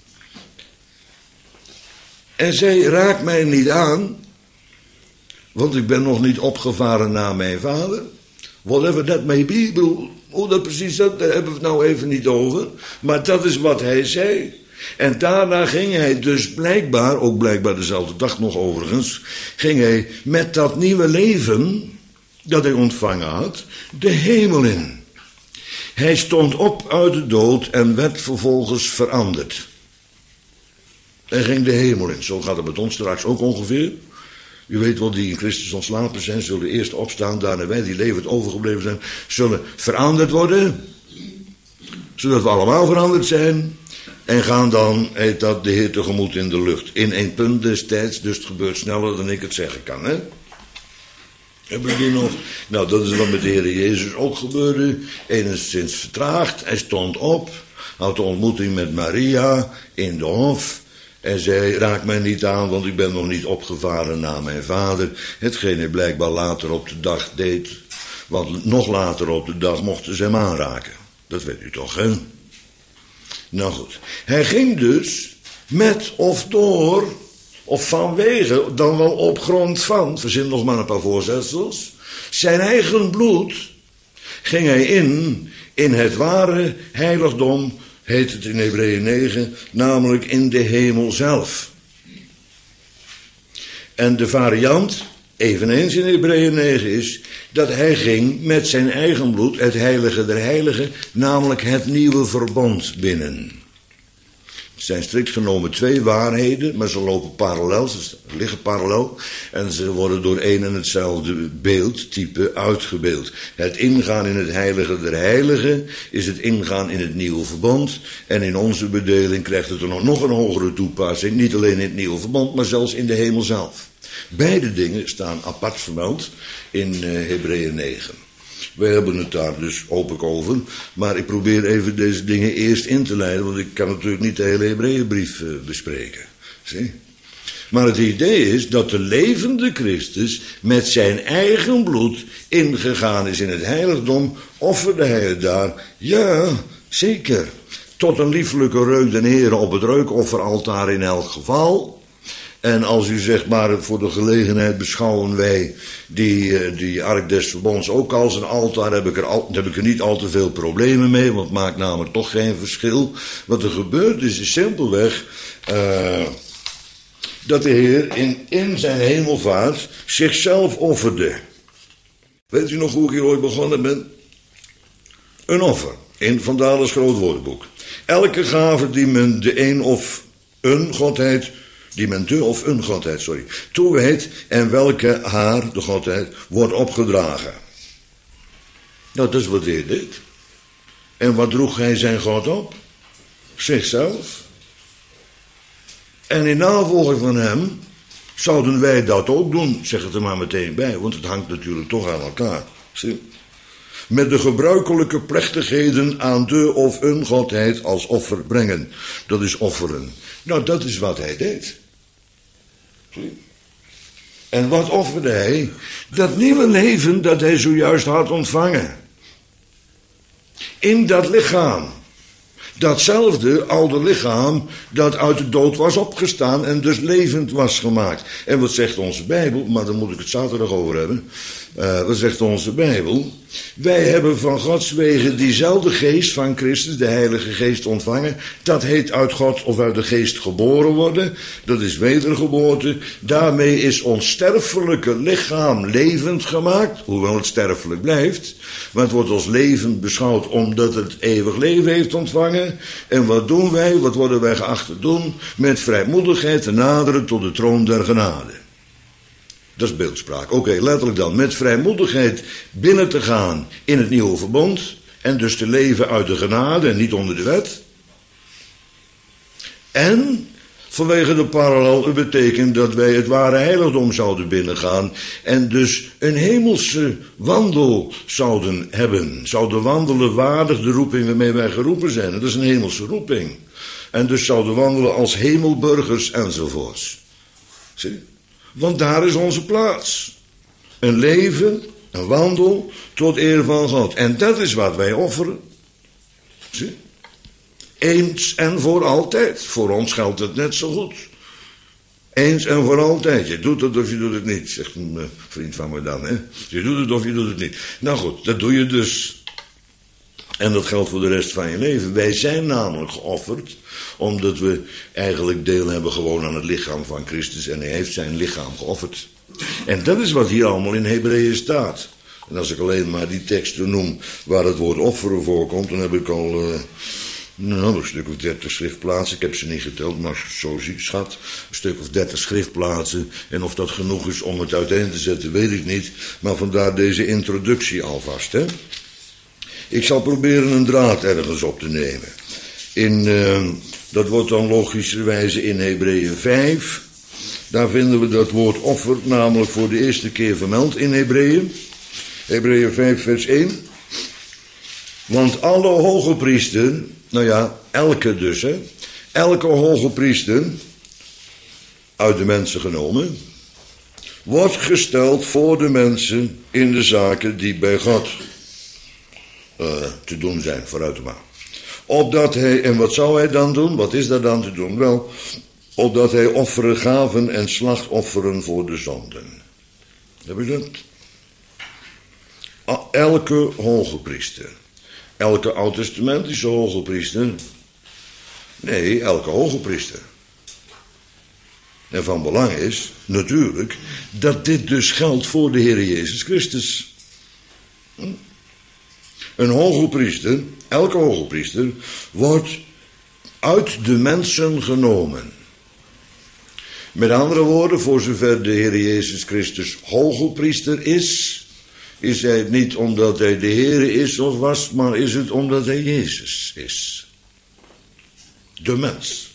En zei, raak mij niet aan. Want ik ben nog niet opgevaren naar mijn vader. Whatever that may be. Ik bedoel, hoe dat precies zat, daar hebben we het nou even niet over. Maar dat is wat hij zei. En daarna ging hij dus blijkbaar, ook blijkbaar dezelfde dag nog overigens, ging hij met dat nieuwe leven dat hij ontvangen had, de hemel in. Hij stond op uit de dood en werd vervolgens veranderd. Hij ging de hemel in. Zo gaat het met ons straks ook ongeveer. U weet wel, die in Christus ontslapen zijn, zullen eerst opstaan, daarna wij die levend overgebleven zijn, zullen veranderd worden, zodat we allemaal veranderd zijn. En gaan dan, heet dat, de Heer tegemoet in de lucht. In één punt destijds, dus het gebeurt sneller dan ik het zeggen kan, hè? Hebben we die nog? Nou, dat is wat met de Heer Jezus ook gebeurde. Enigszins vertraagd, hij stond op. had de ontmoeting met Maria in de hof en zei, raak mij niet aan, want ik ben nog niet opgevaren naar mijn vader. Hetgeen hij blijkbaar later op de dag deed, want nog later op de dag mochten ze hem aanraken. Dat weet u toch, hè? Nou goed, hij ging dus met of door, of vanwege, dan wel op grond van, verzin nog maar een paar voorzetsels, zijn eigen bloed ging hij in, in het ware heiligdom, heet het in Hebreeën negen, namelijk in de hemel zelf. En de variant, eveneens in Hebreeën negen, is dat hij ging met zijn eigen bloed, het heilige der heiligen, namelijk het nieuwe verbond binnen. Het zijn strikt genomen twee waarheden, maar ze lopen parallel, ze liggen parallel. En ze worden door één en hetzelfde beeldtype uitgebeeld. Het ingaan in het heilige der heiligen is het ingaan in het nieuwe verbond. En in onze bedeling krijgt het er nog, nog een hogere toepassing. Niet alleen in het nieuwe verbond, maar zelfs in de hemel zelf. Beide dingen staan apart vermeld in uh, Hebreeën negen. We hebben het daar dus openlijk over, maar ik probeer even deze dingen eerst in te leiden, want ik kan natuurlijk niet de hele Hebreeënbrief uh, bespreken. Zie? Maar het idee is dat de levende Christus met zijn eigen bloed ingegaan is in het heiligdom, offerde hij het daar, ja, zeker, tot een lieflijke reuk den Heere op het reukofferaltaar in elk geval. En als u zegt maar, voor de gelegenheid beschouwen wij die, die Ark des Verbonds ook als een altaar, heb ik, er al, heb ik er niet al te veel problemen mee, want het maakt namelijk toch geen verschil. Wat er gebeurt is, is simpelweg uh, dat de Heer in, in zijn hemelvaart zichzelf offerde. Weet u nog hoe ik hier ooit begonnen ben? Een offer, in Van Dales groot woordenboek. Elke gave die men de een of een godheid, die men de of een godheid, sorry, toewijdt en welke haar, de godheid, wordt opgedragen. Nou, dat is wat hij deed. En wat droeg hij zijn God op? Zichzelf. En in navolging van hem zouden wij dat ook doen, zeg het er maar meteen bij, want het hangt natuurlijk toch aan elkaar. Zie? Met de gebruikelijke plechtigheden aan de of een godheid als offer brengen. Dat is offeren. Nou, dat is wat hij deed. Zie? En wat offerde hij? Dat nieuwe leven dat hij zojuist had ontvangen. In dat lichaam. Datzelfde oude lichaam dat uit de dood was opgestaan en dus levend was gemaakt. En wat zegt onze Bijbel? Maar daar moet ik het zaterdag over hebben. Uh, wat zegt onze Bijbel? Wij hebben van Gods wegen diezelfde geest van Christus, de Heilige Geest, ontvangen. Dat heet uit God of uit de geest geboren worden. Dat is wedergeboorte. Daarmee is ons sterfelijke lichaam levend gemaakt, hoewel het sterfelijk blijft. Maar het wordt als levend beschouwd omdat het eeuwig leven heeft ontvangen. En wat doen wij? Wat worden wij geacht te doen? Met vrijmoedigheid te naderen tot de troon der genade. Dat is beeldspraak. Oké, okay, letterlijk dan. Met vrijmoedigheid binnen te gaan in het nieuwe verbond. En dus te leven uit de genade en niet onder de wet. En vanwege de parallel, het betekent dat wij het ware heiligdom zouden binnengaan. En dus een hemelse wandel zouden hebben. Zouden wandelen waardig de roeping waarmee wij geroepen zijn. Dat is een hemelse roeping. En dus zouden wandelen als hemelburgers enzovoorts. Zie je? Want daar is onze plaats. Een leven, een wandel tot eer van God. En dat is wat wij offeren. Zie? Eens en voor altijd. Voor ons geldt het net zo goed. Eens en voor altijd. Je doet het of je doet het niet, zegt een uh, vriend van me dan. Hè? Je doet het of je doet het niet. Nou goed, dat doe je dus. En dat geldt voor de rest van je leven. Wij zijn namelijk geofferd, omdat we eigenlijk deel hebben gewoon aan het lichaam van Christus. En hij heeft zijn lichaam geofferd. En dat is wat hier allemaal in Hebreeën staat. En als ik alleen maar die teksten noem waar het woord offeren voorkomt, dan heb ik al uh, nou, een stuk of dertig schriftplaatsen. Ik heb ze niet geteld, maar zo zie ik schat. Een stuk of dertig schriftplaatsen. En of dat genoeg is om het uiteen te zetten, weet ik niet. Maar vandaar deze introductie alvast, hè. Ik zal proberen een draad ergens op te nemen. In, uh, dat wordt dan logischerwijze in Hebreeën vijf. Daar vinden we dat woord offer namelijk voor de eerste keer vermeld in Hebreeën. Hebreeën vijf vers één. Want alle hoge priester nou ja, elke dus, hè. Elke hoge priester, uit de mensen genomen, wordt gesteld voor de mensen in de zaken die bij God uh, te doen zijn, vooruit de maan. Opdat hij, en wat zou hij dan doen? Wat is daar dan te doen? Wel, opdat hij offeren, gaven en slachtofferen voor de zonden. Heb je dat? Elke hoge priester. Elke oud-testamentische hoge priester. Nee, elke hoge priester. En van belang is, natuurlijk, dat dit dus geldt voor de Heer Jezus Christus. Een hoge priester, elke hoge priester, wordt uit de mensen genomen. Met andere woorden, voor zover de Heer Jezus Christus hoge priester is, is hij het niet omdat hij de Heer is of was, maar is het omdat hij Jezus is. De mens.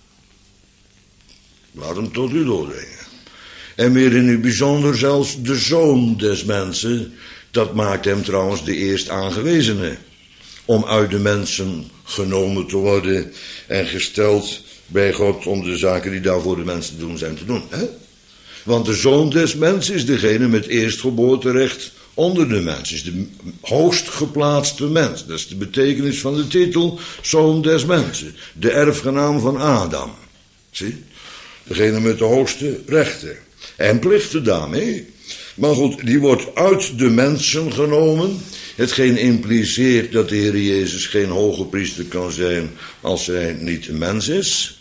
Laat hem tot u doordringen. En meer in het bijzonder zelfs de zoon des mensen. Dat maakt hem trouwens de eerst aangewezene. Om uit de mensen genomen te worden en gesteld bij God om de zaken die daar voor de mensen te doen zijn te doen. Hè? Want de zoon des mensen is degene met eerstgeboorterecht onder de mens. Is de hoogst geplaatste mens. Dat is de betekenis van de titel zoon des mensen. De erfgenaam van Adam. Zie? Degene met de hoogste rechten. En plichten daarmee. Maar goed, die wordt uit de mensen genomen. Hetgeen impliceert dat de Heer Jezus geen hoge priester kan zijn als hij niet een mens is.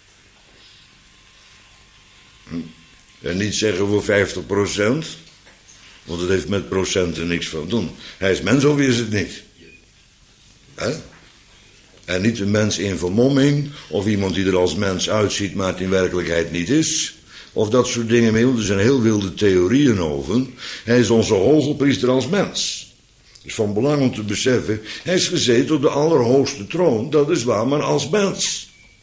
En niet zeggen voor vijftig procent. Want het heeft met procenten niks van doen. Hij is mens of is het niet? Hè? En niet een mens in vermomming. Of iemand die er als mens uitziet maar het in werkelijkheid niet is. Of dat soort dingen meer. Er zijn heel wilde theorieën over. Hij is onze hoge priester als mens. Het is van belang om te beseffen. Hij is gezeten op de allerhoogste troon. Dat is waar, maar als mens.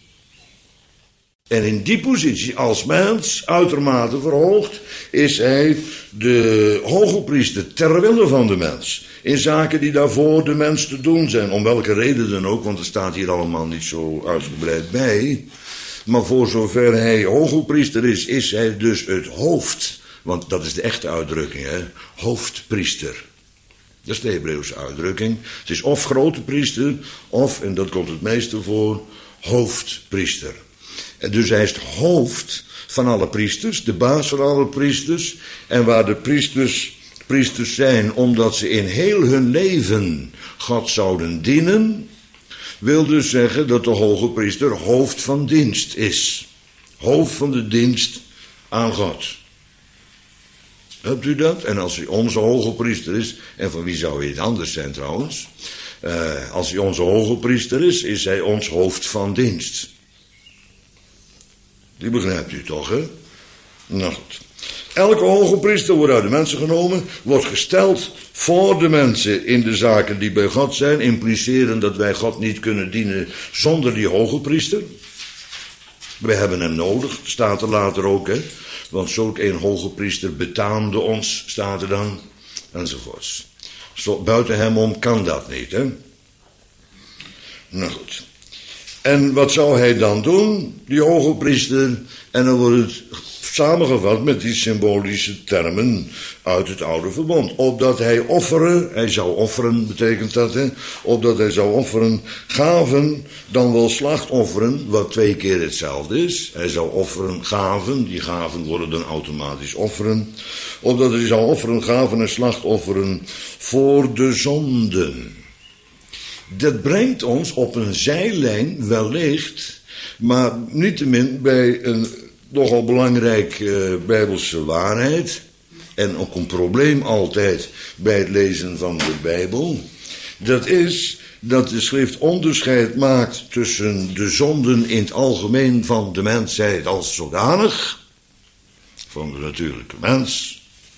En in die positie als mens, uitermate verhoogd, is hij de hoge priester ter wille van de mens. In zaken die daarvoor de mens te doen zijn. Om welke reden dan ook, want het staat hier allemaal niet zo uitgebreid bij. Maar voor zover hij hoge priester is, is hij dus het hoofd. Want dat is de echte uitdrukking, hè. Hoofdpriester. Dat is de Hebreeuwse uitdrukking. Het is of grote priester, of, en dat komt het meeste voor, hoofdpriester. En dus hij is het hoofd van alle priesters, de baas van alle priesters. En waar de priesters priesters zijn omdat ze in heel hun leven God zouden dienen, wil dus zeggen dat de hoge priester hoofd van dienst is. Hoofd van de dienst aan God. Hebt u dat? En als hij onze hoge priester is, en van wie zou hij het anders zijn trouwens? Uh, als hij onze hoge priester is, is hij ons hoofd van dienst. Die begrijpt u toch, hè? Nou goed. Elke hoge priester wordt uit de mensen genomen, wordt gesteld voor de mensen in de zaken die bij God zijn, impliceren dat wij God niet kunnen dienen zonder die hoge priester. Wij hebben hem nodig, staat er later ook, hè? Want zulk een hoge priester betaamde ons, staat er dan, enzovoorts. Zo, buiten hem om kan dat niet, hè? Nou goed. En wat zou hij dan doen, die hoge priester? En dan wordt het samengevat met die symbolische termen uit het oude verbond. Opdat hij offeren, hij zou offeren, betekent dat, hè? Opdat hij zou offeren, gaven, dan wel slachtofferen, wat twee keer hetzelfde is. Hij zou offeren, gaven, die gaven worden dan automatisch offeren. Opdat hij zou offeren, gaven en slachtofferen voor de zonden. Dat brengt ons op een zijlijn wellicht, maar niettemin bij een nogal belangrijk uh, bijbelse waarheid. En ook een probleem altijd bij het lezen van de Bijbel. Dat is dat de schrift onderscheid maakt tussen de zonden in het algemeen van de mensheid als zodanig. Van de natuurlijke mens.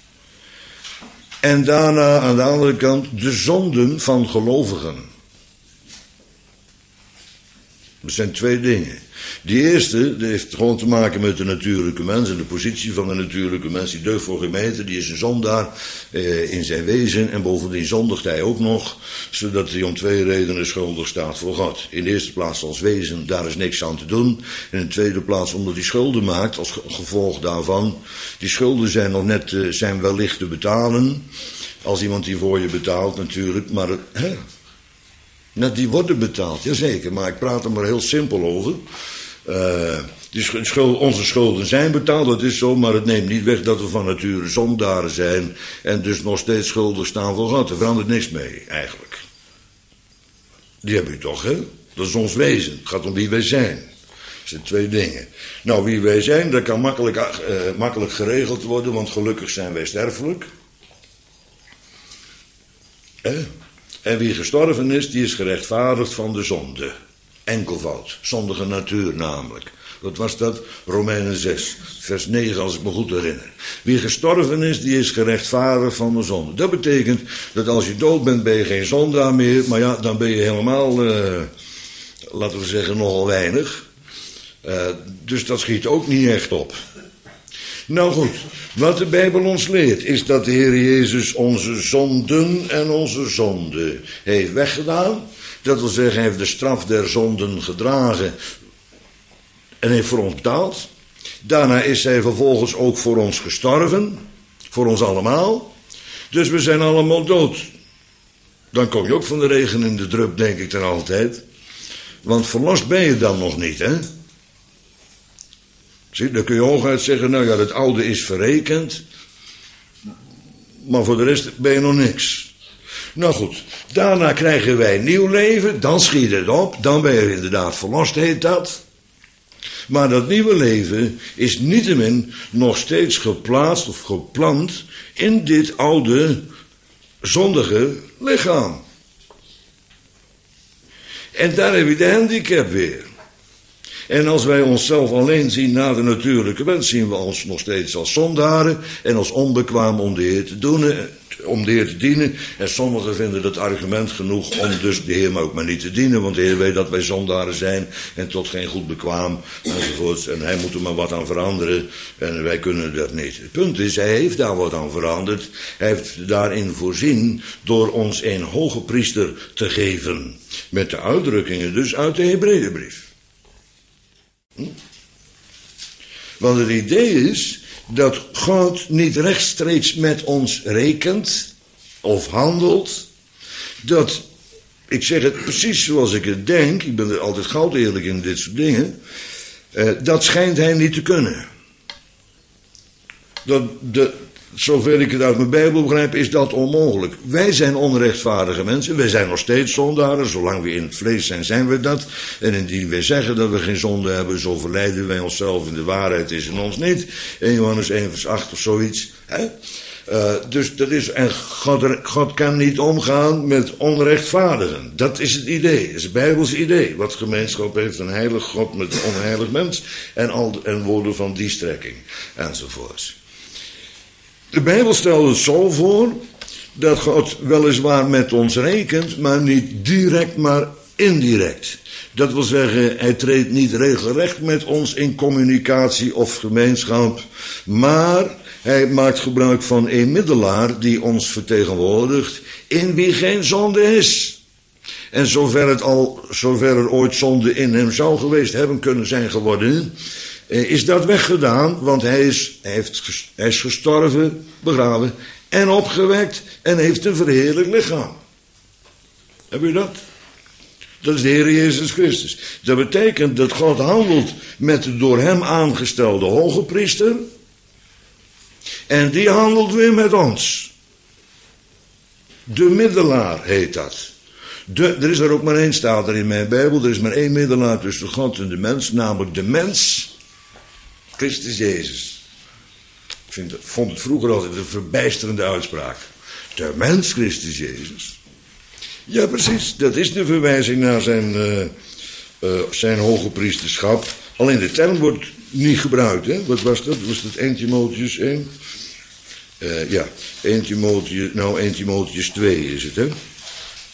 En daarna aan de andere kant de zonden van gelovigen. Er zijn twee dingen. Die eerste, die heeft gewoon te maken met de natuurlijke mens en de positie van de natuurlijke mens. Die deugt voor gemeten, die is een zondaar eh, in zijn wezen en bovendien zondigt hij ook nog, zodat hij om twee redenen schuldig staat voor God. In de eerste plaats als wezen, daar is niks aan te doen. En in de tweede plaats omdat hij schulden maakt, als gevolg daarvan. Die schulden zijn nog net, eh, zijn wellicht te betalen, als iemand die voor je betaalt natuurlijk, maar hè, nou, die worden betaald, jazeker, maar ik praat er maar heel simpel over. Uh, die schuld, onze schulden zijn betaald, dat is zo, maar het neemt niet weg dat we van nature zondaren zijn en dus nog steeds schuldig staan voor God. Er verandert niks mee, eigenlijk. Die heb je toch, hè? Dat is ons wezen. Het gaat om wie wij zijn. Dat zijn twee dingen. Nou, wie wij zijn, dat kan makkelijk, uh, makkelijk geregeld worden, want gelukkig zijn wij sterfelijk. Hè? En wie gestorven is, die is gerechtvaardigd van de zonde. Enkelvoud, zondige natuur namelijk. Wat was dat? Romeinen zes, vers negen als ik me goed herinner. Wie gestorven is, die is gerechtvaardigd van de zonde. Dat betekent dat als je dood bent, ben je geen zondaar meer. Maar ja, dan ben je helemaal, uh, laten we zeggen, nogal weinig. Uh, dus dat schiet ook niet echt op. Nou goed, wat de Bijbel ons leert is dat de Heer Jezus onze zonden en onze zonde heeft weggedaan. Dat wil zeggen, hij heeft de straf der zonden gedragen en heeft voor ons betaald. Daarna is hij vervolgens ook voor ons gestorven, voor ons allemaal. Dus we zijn allemaal dood. Dan kom je ook van de regen in de drup, denk ik dan altijd. Want verlost ben je dan nog niet, hè? Zie, dan kun je hooguit zeggen, nou ja, het oude is verrekend. Maar voor de rest ben je nog niks. Nou goed, daarna krijgen wij nieuw leven, dan schiet het op, dan ben je inderdaad verlost, heet dat. Maar dat nieuwe leven is niettemin nog steeds geplaatst of geplant in dit oude, zondige lichaam. En daar heb je de handicap weer. En als wij onszelf alleen zien naar de natuurlijke mens, zien we ons nog steeds als zondaren en als onbekwaam om de Heer te doen, om de Heer te dienen. En sommigen vinden dat argument genoeg om dus de Heer maar ook maar niet te dienen, want de Heer weet dat wij zondaren zijn en tot geen goed bekwaam enzovoorts. En hij moet er maar wat aan veranderen en wij kunnen dat niet. Het punt is, hij heeft daar wat aan veranderd. Hij heeft daarin voorzien door ons een hoge priester te geven. Met de uitdrukkingen dus uit de Hebreeënbrief. Hm? Want het idee is dat God niet rechtstreeks met ons rekent of handelt. Dat, ik zeg het precies zoals ik het denk, ik ben er altijd goud eerlijk in dit soort dingen. Uh, dat schijnt hij niet te kunnen. Dat de, zover ik het uit mijn Bijbel begrijp, is dat onmogelijk. Wij zijn onrechtvaardige mensen. Wij zijn nog steeds zondaren. Zolang we in het vlees zijn, zijn we dat. En indien wij zeggen dat we geen zonde hebben, zo verleiden wij onszelf. In de waarheid is in ons niet. in Johannes één vers acht of zoiets. Hè? Uh, dus dat is, en God, God kan niet omgaan met onrechtvaardigen. Dat is het idee. Dat is het Bijbels idee. Wat gemeenschap heeft een heilig God met een onheilig mens. En, al, en woorden van die strekking. Enzovoorts. De Bijbel stelt het zo voor dat God weliswaar met ons rekent, maar niet direct, maar indirect. Dat wil zeggen, hij treedt niet regelrecht met ons in communicatie of gemeenschap, maar hij maakt gebruik van een middelaar die ons vertegenwoordigt, in wie geen zonde is. En zover, het al, zover er ooit zonde in hem zou geweest hebben kunnen zijn geworden, is dat weggedaan, want hij is, hij, heeft, hij is gestorven, begraven en opgewekt en heeft een verheerlijk lichaam. Heb je dat? Dat is de Heer Jezus Christus. Dat betekent dat God handelt met de door hem aangestelde hoge priester en die handelt weer met ons. De middelaar heet dat. De, er is er ook maar één, staat er in mijn Bijbel, er is maar één middelaar tussen God en de mens, namelijk de mens, Christus Jezus. Ik vind, vond het vroeger altijd een verbijsterende uitspraak. De mens Christus Jezus. Ja, precies, dat is de verwijzing naar zijn, uh, uh, zijn hoge priesterschap. Alleen de term wordt niet gebruikt, hè? Wat was dat? Was dat één Timotheüs één? Uh, ja, één Timotheüs, nou één Timotheüs twee is het, hè?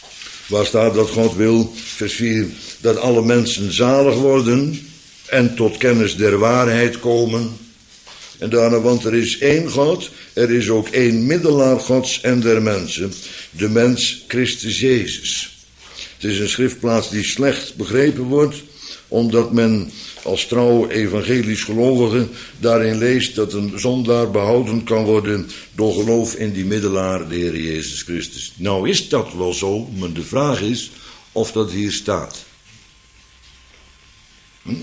Waar staat dat God wil, vers vier, dat alle mensen zalig worden en tot kennis der waarheid komen. En daarna, want er is één God, er is ook één middelaar Gods en der mensen, de mens Christus Jezus. Het is een schriftplaats die slecht begrepen wordt, omdat men als trouw evangelisch gelovige daarin leest dat een zondaar behouden kan worden door geloof in die middelaar, de Heer Jezus Christus. Nou is dat wel zo, maar de vraag is of dat hier staat. Hm?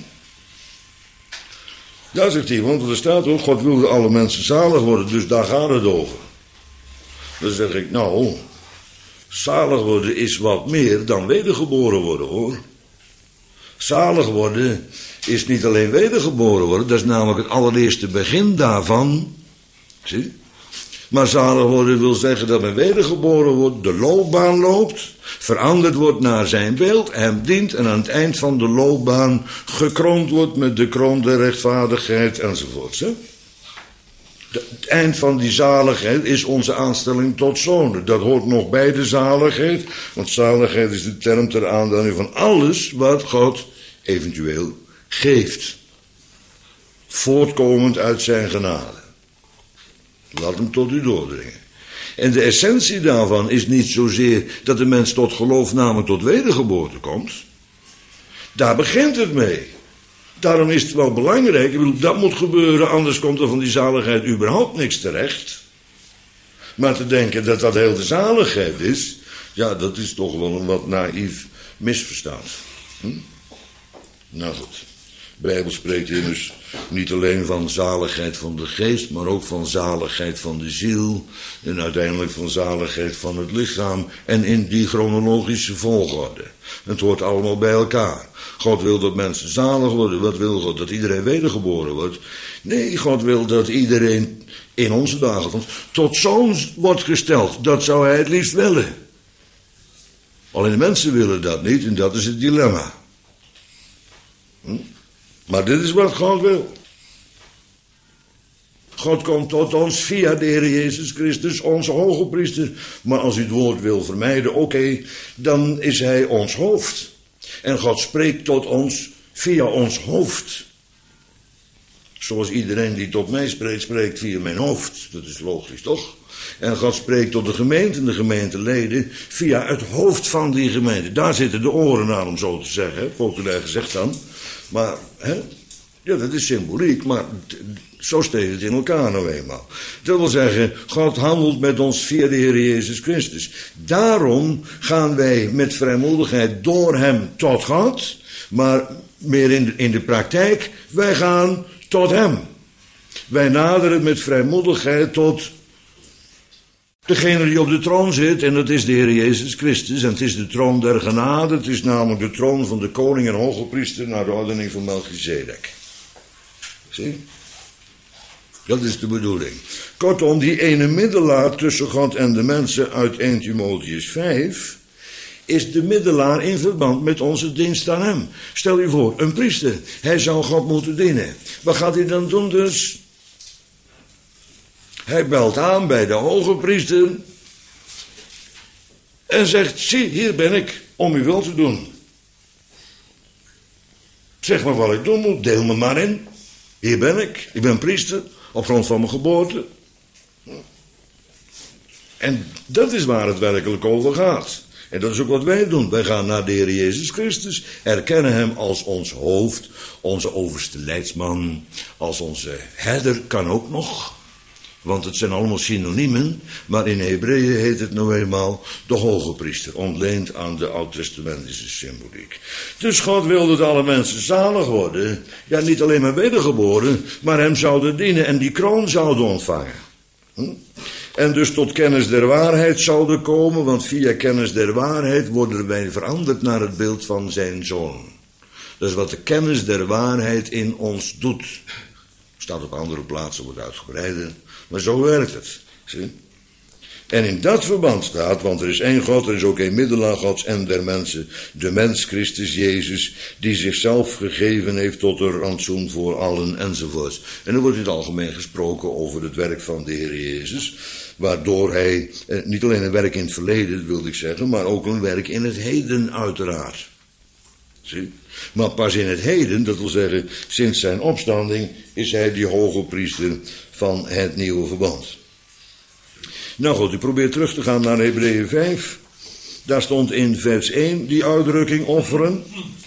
Daar zegt hij, want er staat ook, God wilde alle mensen zalig worden, dus daar gaat het over. Dan zeg ik, nou, zalig worden is wat meer dan wedergeboren worden, hoor. Zalig worden is niet alleen wedergeboren worden, dat is namelijk het allereerste begin daarvan. Zie? Maar zalig worden wil zeggen dat men wedergeboren wordt, de loopbaan loopt, veranderd wordt naar zijn beeld, hem dient en aan het eind van de loopbaan gekroond wordt met de kroon der rechtvaardigheid enzovoorts. Hè? De, het eind van die zaligheid is onze aanstelling tot zonen. Dat hoort nog bij de zaligheid, want zaligheid is de term ter aanduiding van alles wat God eventueel geeft. Voortkomend uit zijn genade. Laat hem tot u doordringen. En de essentie daarvan is niet zozeer dat de mens tot geloof namelijk tot wedergeboorte komt. Daar begint het mee. Daarom is het wel belangrijk, ik bedoel, dat moet gebeuren, anders komt er van die zaligheid überhaupt niks terecht. Maar te denken dat dat heel de zaligheid is, ja, dat is toch wel een wat naïef misverstand. Hm? Nou goed. De Bijbel spreekt immers niet alleen van zaligheid van de geest, maar ook van zaligheid van de ziel en uiteindelijk van zaligheid van het lichaam en in die chronologische volgorde. Het hoort allemaal bij elkaar. God wil dat mensen zalig worden. Wat wil God? Dat iedereen wedergeboren wordt? Nee, God wil dat iedereen in onze dagen tot zoon wordt gesteld. Dat zou hij het liefst willen. Alleen de mensen willen dat niet en dat is het dilemma. Hm? Maar dit is wat God wil. God komt tot ons via de Heer Jezus Christus, onze hoge priester. Maar als u het woord wil vermijden, oké, okay, dan is hij ons hoofd. En God spreekt tot ons via ons hoofd. Zoals iedereen die tot mij spreekt, spreekt via mijn hoofd. Dat is logisch, toch? En God spreekt tot de gemeente en de gemeenteleden via het hoofd van die gemeente. Daar zitten de oren aan, om zo te zeggen. Populair gezegd dan. Maar, hè? Ja, dat is symboliek, maar zo steekt het in elkaar nou eenmaal. Dat wil zeggen, God handelt met ons via de Heer Jezus Christus. Daarom gaan wij met vrijmoedigheid door hem tot God, maar meer in de, in de praktijk, wij gaan tot hem. Wij naderen met vrijmoedigheid tot degene die op de troon zit, en dat is de Heer Jezus Christus, en het is de troon der genade, het is namelijk de troon van de koning en hoge priester naar de ordening van Melchizedek. Zie? Dat is de bedoeling. Kortom, die ene middelaar tussen God en de mensen uit eerste Timotheüs vijf is de middelaar in verband met onze dienst aan hem. Stel je voor, een priester, hij zou God moeten dienen. Wat gaat hij dan doen dus? Hij belt aan bij de hoge priester en zegt, zie, hier ben ik om uw wil te doen. Zeg maar wat ik doen moet, deel me maar in. Hier ben ik, ik ben priester, op grond van mijn geboorte. En dat is waar het werkelijk over gaat. En dat is ook wat wij doen. Wij gaan naar de Heer Jezus Christus, erkennen hem als ons hoofd, onze overste leidsman, als onze herder, kan ook nog. Want het zijn allemaal synoniemen, maar in Hebreeën heet het nou eenmaal de hoge priester, ontleend aan de oud-testamentische symboliek. Dus God wilde dat alle mensen zalig worden, ja niet alleen maar wedergeboren, maar hem zouden dienen en die kroon zouden ontvangen. Hm? En dus tot kennis der waarheid zouden komen, want via kennis der waarheid worden wij veranderd naar het beeld van zijn zoon. Dat is wat de kennis der waarheid in ons doet. Staat op andere plaatsen, wordt uitgebreider. Maar zo werkt het. Zie? En in dat verband staat, want er is één God, er is ook één middelaar Gods en der mensen, de mens Christus Jezus, die zichzelf gegeven heeft tot een rantsoen voor allen enzovoorts. En dan wordt in het algemeen gesproken over het werk van de Heer Jezus, waardoor hij, eh, niet alleen een werk in het verleden, wilde ik zeggen, maar ook een werk in het heden uiteraard. Zie? Maar pas in het heden, dat wil zeggen, sinds zijn opstanding, is hij die hoge priester van het nieuwe verband. Nou goed, ik probeer terug te gaan naar Hebreeën vijf. Daar stond in vers één die uitdrukking offeren.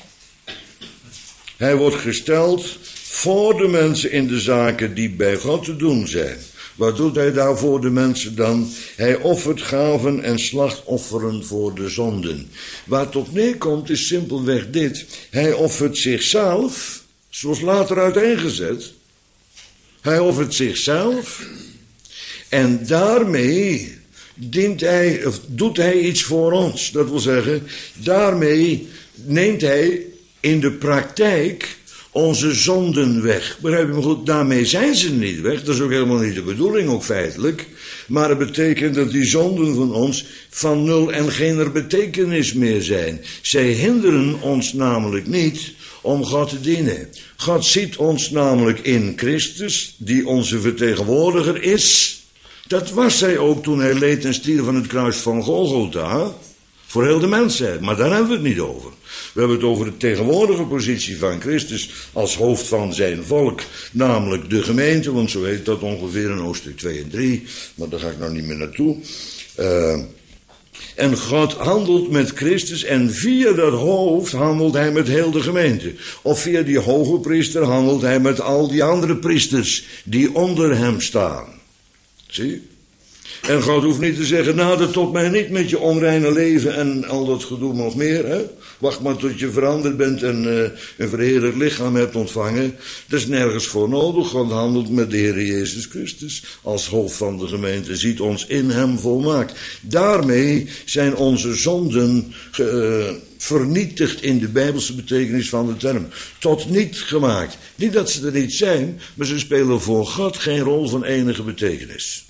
Hij wordt gesteld voor de mensen in de zaken die bij God te doen zijn. Wat doet hij daar voor de mensen dan? Hij offert gaven en slachtofferen voor de zonden. Waar het op neerkomt is simpelweg dit. Hij offert zichzelf, zoals later uiteengezet. Hij offert zichzelf. En daarmee dient hij, of doet hij iets voor ons. Dat wil zeggen, daarmee neemt hij in de praktijk onze zonden weg. Begrijp je me goed? Daarmee zijn ze niet weg. Dat is ook helemaal niet de bedoeling, ook feitelijk. Maar het betekent dat die zonden van ons van nul en geen betekenis meer zijn. Zij hinderen ons namelijk niet om God te dienen. God ziet ons namelijk in Christus, die onze vertegenwoordiger is. Dat was hij ook toen hij leed en stierf van het kruis van Golgotha. Voor heel de mensheid, maar daar hebben we het niet over. We hebben het over de tegenwoordige positie van Christus als hoofd van zijn volk, namelijk de gemeente, want zo heet dat ongeveer in hoofdstuk twee en drie, maar daar ga ik nou niet meer naartoe. Uh, en God handelt met Christus en via dat hoofd handelt hij met heel de gemeente. Of via die hoge priester handelt hij met al die andere priesters die onder hem staan. Zie? En God hoeft niet te zeggen, nader tot mij niet met je onreine leven en al dat gedoe nog meer. Hè? Wacht maar tot je veranderd bent en uh, een verheerlijk lichaam hebt ontvangen. Dat is nergens voor nodig. God handelt met de Heer Jezus Christus als hoofd van de gemeente. Ziet ons in hem volmaakt. Daarmee zijn onze zonden uh, vernietigd in de Bijbelse betekenis van de term. Tot niet gemaakt. Niet dat ze er niet zijn, maar ze spelen voor God geen rol van enige betekenis.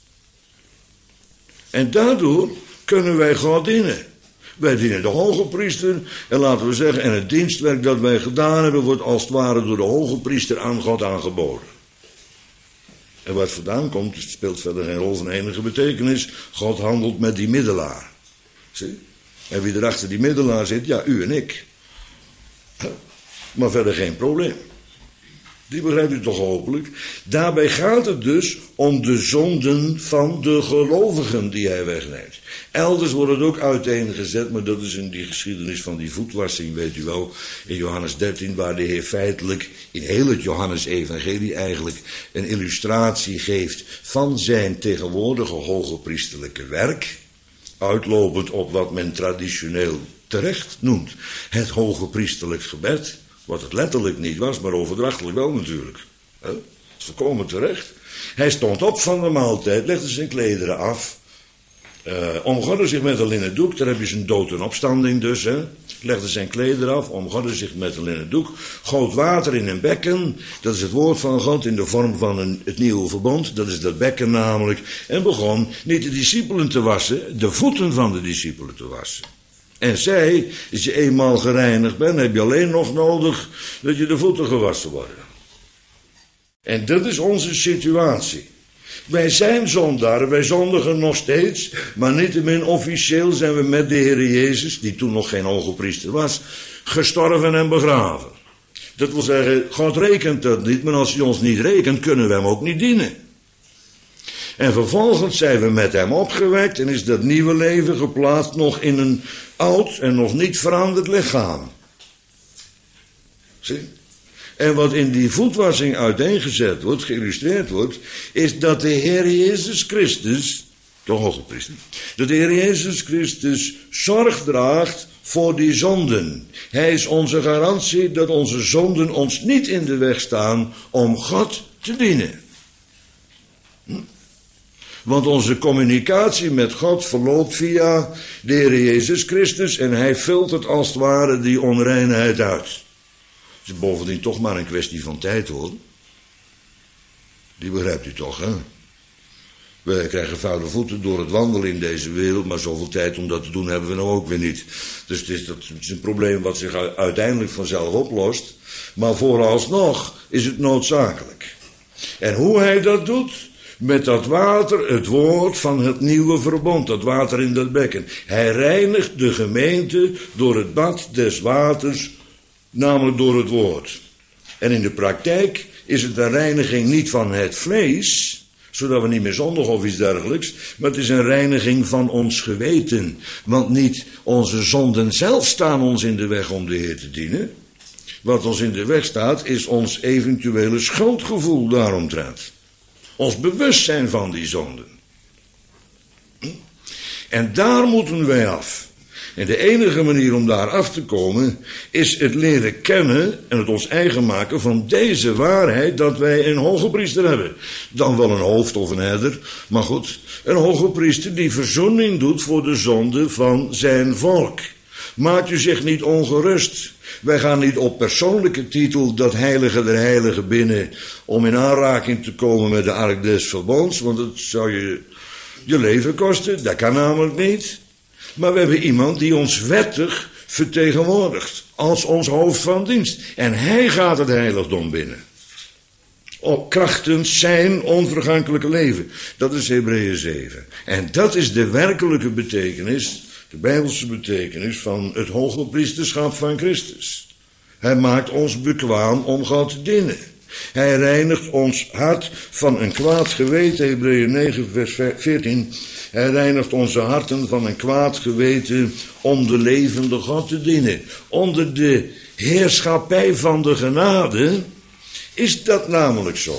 En daardoor kunnen wij God dienen. Wij dienen de hoge priester. En laten we zeggen, en het dienstwerk dat wij gedaan hebben, wordt als het ware door de hoge priester aan God aangeboden. En waar het vandaan komt, het speelt verder geen rol van enige betekenis. God handelt met die middelaar. Zie? En wie er achter die middelaar zit, ja, u en ik. Maar verder geen probleem. Die begrijpt u toch hopelijk. Daarbij gaat het dus om de zonden van de gelovigen die hij wegneemt. Elders wordt het ook uiteengezet, maar dat is in die geschiedenis van die voetwassing, weet u wel, in Johannes dertien, waar de Heer feitelijk in heel het Johannes-evangelie eigenlijk een illustratie geeft van zijn tegenwoordige hoge priesterlijke werk, uitlopend op wat men traditioneel terecht noemt het hoge priesterlijk gebed. Wat het letterlijk niet was, maar overdrachtelijk wel natuurlijk. Dat is volkomen terecht. Hij stond op van de maaltijd, legde zijn klederen af, uh, omgordde zich met een linnen doek, daar heb je zijn dood en opstanding dus, hè. Legde zijn klederen af, omgordde zich met een linnen doek, goot water in een bekken, dat is het woord van God in de vorm van een, het nieuwe verbond, dat is dat bekken namelijk, en begon niet de discipelen te wassen, de voeten van de discipelen te wassen. En zei, als je eenmaal gereinigd bent, heb je alleen nog nodig dat je de voeten gewassen worden. En dat is onze situatie. Wij zijn zondaren, wij zondigen nog steeds, maar niettemin officieel zijn we met de Heer Jezus, die toen nog geen hoge priester was, gestorven en begraven. Dat wil zeggen, God rekent dat niet, maar als hij ons niet rekent, kunnen we hem ook niet dienen. En vervolgens zijn we met hem opgewekt en is dat nieuwe leven geplaatst nog in een oud en nog niet veranderd lichaam. Zie? En wat in die voetwassing uiteengezet wordt, geïllustreerd wordt, is dat de Heer Jezus Christus, de hoge priester, dat de Heer Jezus Christus zorg draagt voor die zonden. Hij is onze garantie dat onze zonden ons niet in de weg staan om God te dienen. Hm? Want onze communicatie met God verloopt via de Heer Jezus Christus en hij filtert als het ware die onreinheid uit. Het is bovendien toch maar een kwestie van tijd hoor. Die begrijpt u toch, hè? We krijgen vuile voeten door het wandelen in deze wereld, maar zoveel tijd om dat te doen hebben we nou ook weer niet. Dus het is, dat, het is een probleem wat zich uiteindelijk vanzelf oplost. Maar vooralsnog is het noodzakelijk. En hoe hij dat doet? Met dat water, het woord van het nieuwe verbond, dat water in dat bekken. Hij reinigt de gemeente door het bad des waters, namelijk door het woord. En in de praktijk is het een reiniging niet van het vlees, zodat we niet meer zondigen of iets dergelijks, maar het is een reiniging van ons geweten. Want niet onze zonden zelf staan ons in de weg om de Heer te dienen. Wat ons in de weg staat is ons eventuele schuldgevoel daaromtrent. Ons bewustzijn van die zonden. En daar moeten wij af. En de enige manier om daar af te komen is het leren kennen en het ons eigen maken van deze waarheid dat wij een hoge priester hebben. Dan wel een hoofd of een herder, maar goed, een hoge priester die verzoening doet voor de zonde van zijn volk. Maakt u zich niet ongerust. Wij gaan niet op persoonlijke titel dat heilige der heiligen binnen om in aanraking te komen met de ark des verbonds, want dat zou je je leven kosten, dat kan namelijk niet. Maar we hebben iemand die ons wettig vertegenwoordigt als ons hoofd van dienst. En hij gaat het heiligdom binnen. Op krachtens zijn onvergankelijke leven. Dat is Hebreeën zeven. En dat is de werkelijke betekenis, de Bijbelse betekenis van het hoge priesterschap van Christus. Hij maakt ons bekwaam om God te dienen. Hij reinigt ons hart van een kwaad geweten, Hebreeën negen vers veertien. Hij reinigt onze harten van een kwaad geweten om de levende God te dienen. Onder de heerschappij van de genade is dat namelijk zo.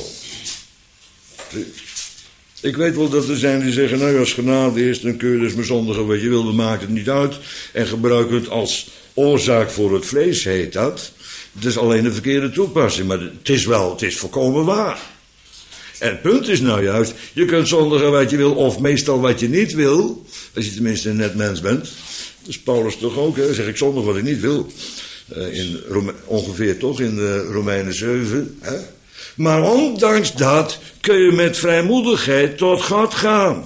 Ik weet wel dat er zijn die zeggen, nou als genade is, dan kun je dus maar zondigen wat je wil, dan maakt het niet uit. En gebruik het als oorzaak voor het vlees, heet dat. Het is alleen een verkeerde toepassing, maar het is wel, het is volkomen waar. En het punt is nou juist, je kunt zondigen wat je wil, of meestal wat je niet wil, als je tenminste een net mens bent. Dat is Paulus toch ook, hè? Zeg ik zondig wat ik niet wil. Uh, in Rome- ongeveer toch, in de Romeinen zeven. Hè? Maar ondanks dat kun je met vrijmoedigheid tot God gaan.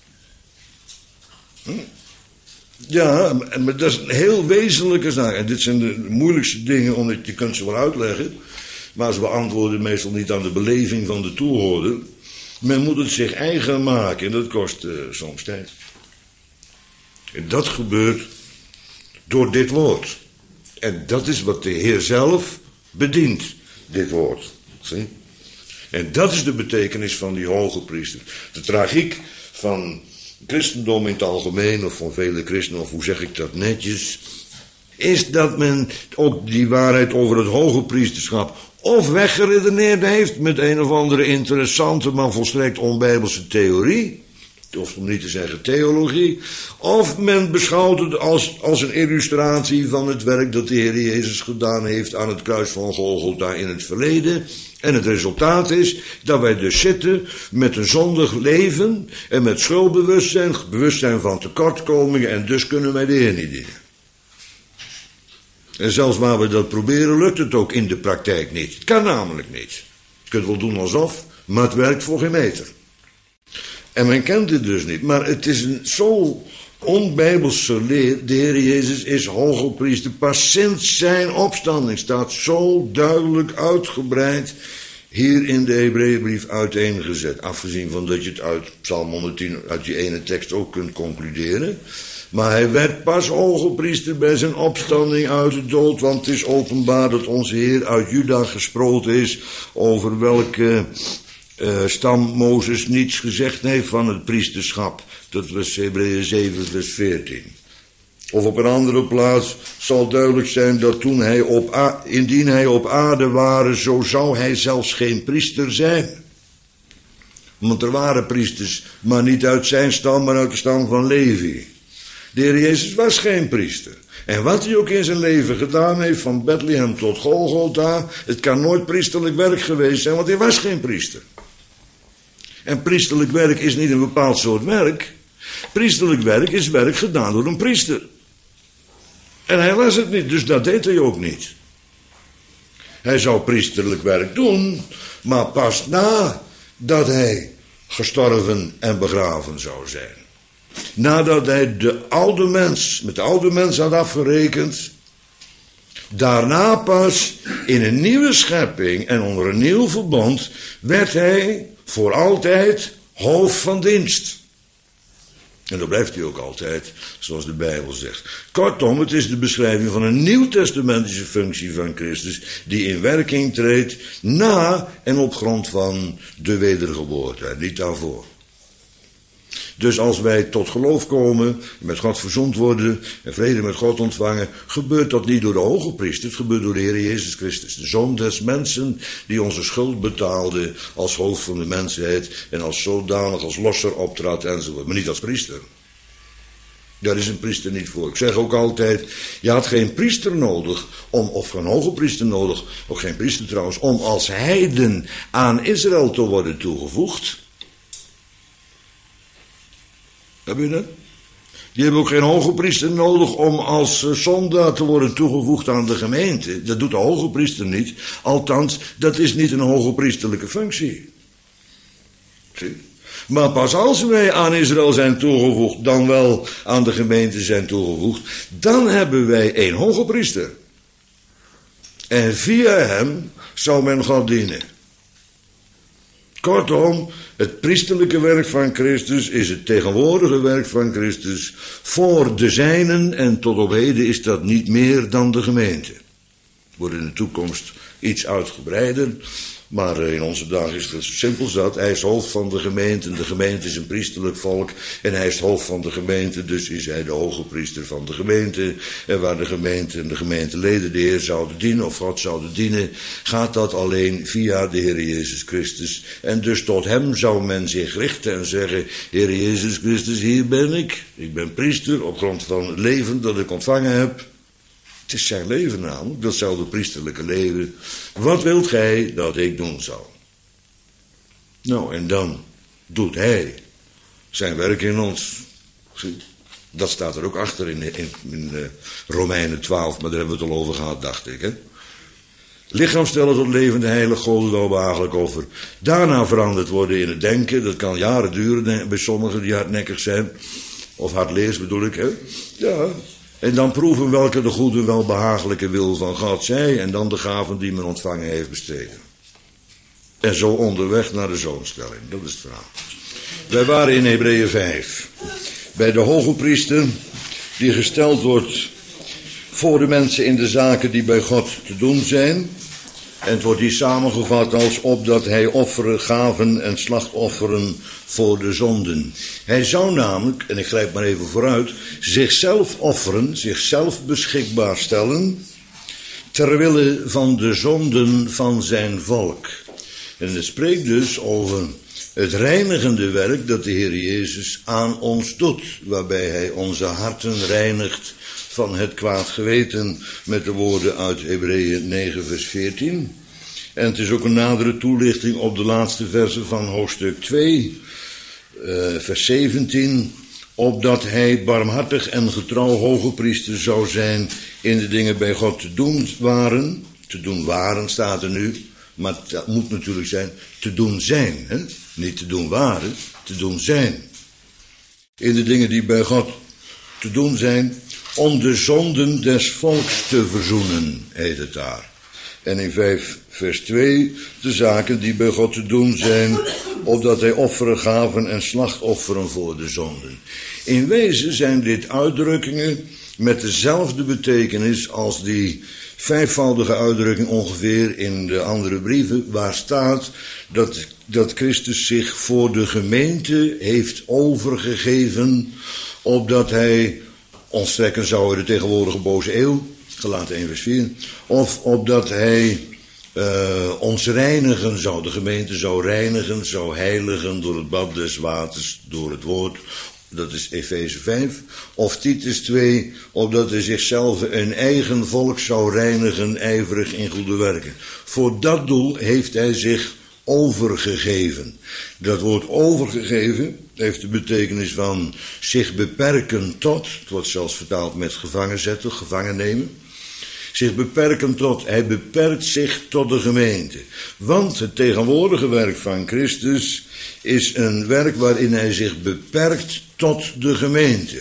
Hm? Ja, maar dat is een heel wezenlijke zaak. En dit zijn de moeilijkste dingen, omdat je kunt ze wel uitleggen. Maar ze beantwoorden meestal niet aan de beleving van de toehoorder. Men moet het zich eigen maken en dat kost uh, soms tijd. En dat gebeurt door dit woord. En dat is wat de Heer zelf bedient, dit woord. Zie? En dat is de betekenis van die hoge priester. De tragiek van christendom in het algemeen, of van vele christenen, of hoe zeg ik dat netjes, is dat men ook die waarheid over het hoge priesterschap of weggeredeneerd heeft met een of andere interessante, maar volstrekt onbijbelse theorie, of om niet te zeggen theologie, of men beschouwt het als, als een illustratie van het werk dat de Heer Jezus gedaan heeft aan het kruis van Golgotha in het verleden. En het resultaat is dat wij dus zitten met een zondig leven en met schuldbewustzijn, bewustzijn van tekortkomingen, en dus kunnen wij de Heer niet dienen. En zelfs waar we dat proberen, lukt het ook in de praktijk niet. Het kan namelijk niet. Je kunt wel doen alsof, maar het werkt voor geen meter. En men kent het dus niet. Maar het is een zo onbijbelse leer. De Heer Jezus is hoge priester. Pas sinds zijn opstanding staat zo duidelijk uitgebreid hier in de Hebreeënbrief uiteengezet. Afgezien van dat je het uit Psalm honderdtien, uit die ene tekst ook kunt concluderen. Maar hij werd pas hoge priester bij zijn opstanding uit de dood, want het is openbaar dat onze Heer uit Juda gesproken is, over welke uh, stam Mozes niets gezegd heeft van het priesterschap. Dat was Hebreeën zeven vers veertien. Of op een andere plaats zal duidelijk zijn dat toen hij op a- indien hij op aarde ware, zo zou hij zelfs geen priester zijn. Want er waren priesters, maar niet uit zijn stam, maar uit de stam van Levi. De Heer Jezus was geen priester. En wat hij ook in zijn leven gedaan heeft, van Bethlehem tot Golgotha, het kan nooit priesterlijk werk geweest zijn, want hij was geen priester. En priesterlijk werk is niet een bepaald soort werk. Priesterlijk werk is werk gedaan door een priester. En hij was het niet, dus dat deed hij ook niet. Hij zou priesterlijk werk doen, maar pas nadat hij gestorven en begraven zou zijn. Nadat hij de oude mens, met de oude mens had afgerekend, daarna pas in een nieuwe schepping en onder een nieuw verbond werd hij voor altijd hoofd van dienst. En dat blijft hij ook altijd, zoals de Bijbel zegt. Kortom, het is de beschrijving van een nieuwtestamentische functie van Christus, die in werking treedt na en op grond van de wedergeboorte, en niet daarvoor. Dus als wij tot geloof komen, met God verzoend worden en vrede met God ontvangen, gebeurt dat niet door de hoge priester, het gebeurt door de Heer Jezus Christus, de Zoon des mensen, die onze schuld betaalde als hoofd van de mensheid en als zodanig, als losser optrad enzovoort, maar niet als priester. Daar is een priester niet voor. Ik zeg ook altijd, je had geen priester nodig, om, of geen hoge priester nodig, ook geen priester trouwens, om als heiden aan Israël te worden toegevoegd. Heb je dat? Die hebben ook geen hoge priester nodig om als zondaar te worden toegevoegd aan de gemeente. Dat doet de hoge priester niet. Althans, dat is niet een hoge priesterlijke functie. Zie? Maar pas als wij aan Israël zijn toegevoegd, dan wel aan de gemeente zijn toegevoegd, dan hebben wij één hoge priester. En via hem zou men God dienen. Kortom, het priesterlijke werk van Christus is het tegenwoordige werk van Christus voor de zijnen en tot op heden is dat niet meer dan de gemeente. Wordt in de toekomst iets uitgebreider, maar in onze dagen is het simpel zat. Hij is hoofd van de gemeente en de gemeente is een priesterlijk volk en hij is het hoofd van de gemeente, dus is hij de hoge priester van de gemeente. En waar de gemeente en de gemeenteleden de Heer zouden dienen of God zouden dienen, gaat dat alleen via de Heer Jezus Christus. En dus tot hem zou men zich richten en zeggen, Heer Jezus Christus, hier ben ik. Ik ben priester op grond van het leven dat ik ontvangen heb. Het is zijn leven namelijk, datzelfde priesterlijke leven. Wat wilt gij dat ik doen zal? Nou, en dan doet hij zijn werk in ons. Dat staat er ook achter in, in, in uh, Romeinen twaalf, maar daar hebben we het al over gehad, dacht ik. Hè? Lichaam stellen tot levende heilig, God wel behagelijk offer. Daarna veranderd worden in het denken. Dat kan jaren duren bij sommigen die hardnekkig zijn. Of hardleers bedoel ik, hè? Ja. En dan proeven welke de goede welbehagelijke wil van God zij en dan de gaven die men ontvangen heeft besteden. En zo onderweg naar de zoonstelling. Dat is het verhaal. Wij waren in Hebreeën vijf. Bij de hoge priester die gesteld wordt voor de mensen in de zaken die bij God te doen zijn. En het wordt hier samengevat als opdat hij offeren, gaven en slachtofferen voor de zonden. Hij zou namelijk, en ik grijp maar even vooruit, zichzelf offeren, zichzelf beschikbaar stellen, ter wille van de zonden van zijn volk. En het spreekt dus over het reinigende werk dat de Heer Jezus aan ons doet, waarbij hij onze harten reinigt van het kwaad geweten, met de woorden uit Hebreeën negen vers veertien. En het is ook een nadere toelichting op de laatste versen van hoofdstuk twee, uh, vers zeventien, opdat hij barmhartig en getrouw hoge priester zou zijn in de dingen bij God te doen waren. Te doen waren staat er nu, maar dat moet natuurlijk zijn te doen zijn, hè? Niet te doen waren, te doen zijn. In de dingen die bij God te doen zijn, om de zonden des volks te verzoenen, heet het daar. En in vijf vers twee, de zaken die bij God te doen zijn, opdat hij offeren, gaven en slachtofferen voor de zonden. In wezen zijn dit uitdrukkingen met dezelfde betekenis als die vijfvoudige uitdrukking ongeveer in de andere brieven, waar staat dat, dat Christus zich voor de gemeente heeft overgegeven, opdat hij ons trekken zou in de tegenwoordige boze eeuw, Galaten één vers vier, of opdat hij uh, ons reinigen zou, de gemeente zou reinigen, zou heiligen door het bad des waters, door het woord, dat is Efeze vijf, of Titus twee, opdat hij zichzelf een eigen volk zou reinigen, ijverig in goede werken. Voor dat doel heeft hij zich overgegeven. Dat woord overgegeven heeft de betekenis van zich beperken tot, het wordt zelfs vertaald met gevangen zetten, gevangen nemen. Zich beperken tot, hij beperkt zich tot de gemeente. Want het tegenwoordige werk van Christus is een werk waarin hij zich beperkt tot de gemeente.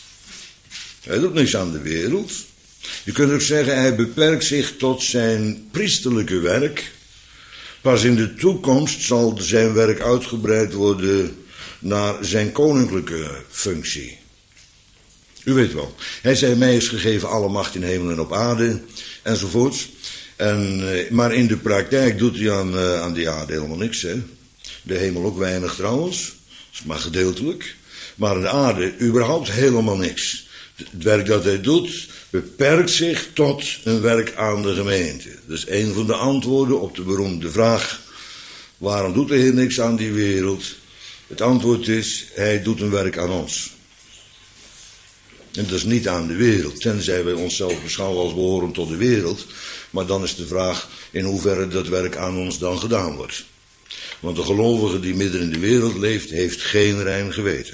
Hij doet niks aan de wereld. Je kunt ook zeggen, hij beperkt zich tot zijn priesterlijke werk. Pas in de toekomst zal zijn werk uitgebreid worden naar zijn koninklijke functie. U weet wel, hij zei, mij is gegeven alle macht in hemel en op aarde, enzovoorts. En, maar in de praktijk doet hij aan, aan die aarde helemaal niks, hè. De hemel ook weinig trouwens, dat is maar gedeeltelijk. Maar aan de aarde überhaupt helemaal niks. Het werk dat hij doet beperkt zich tot een werk aan de gemeente. Dat is een van de antwoorden op de beroemde vraag, waarom doet de Heer niks aan die wereld? Het antwoord is, hij doet een werk aan ons. En dat is niet aan de wereld, tenzij wij onszelf beschouwen als behorend tot de wereld. Maar dan is de vraag in hoeverre dat werk aan ons dan gedaan wordt. Want de gelovige die midden in de wereld leeft, heeft geen rein geweten.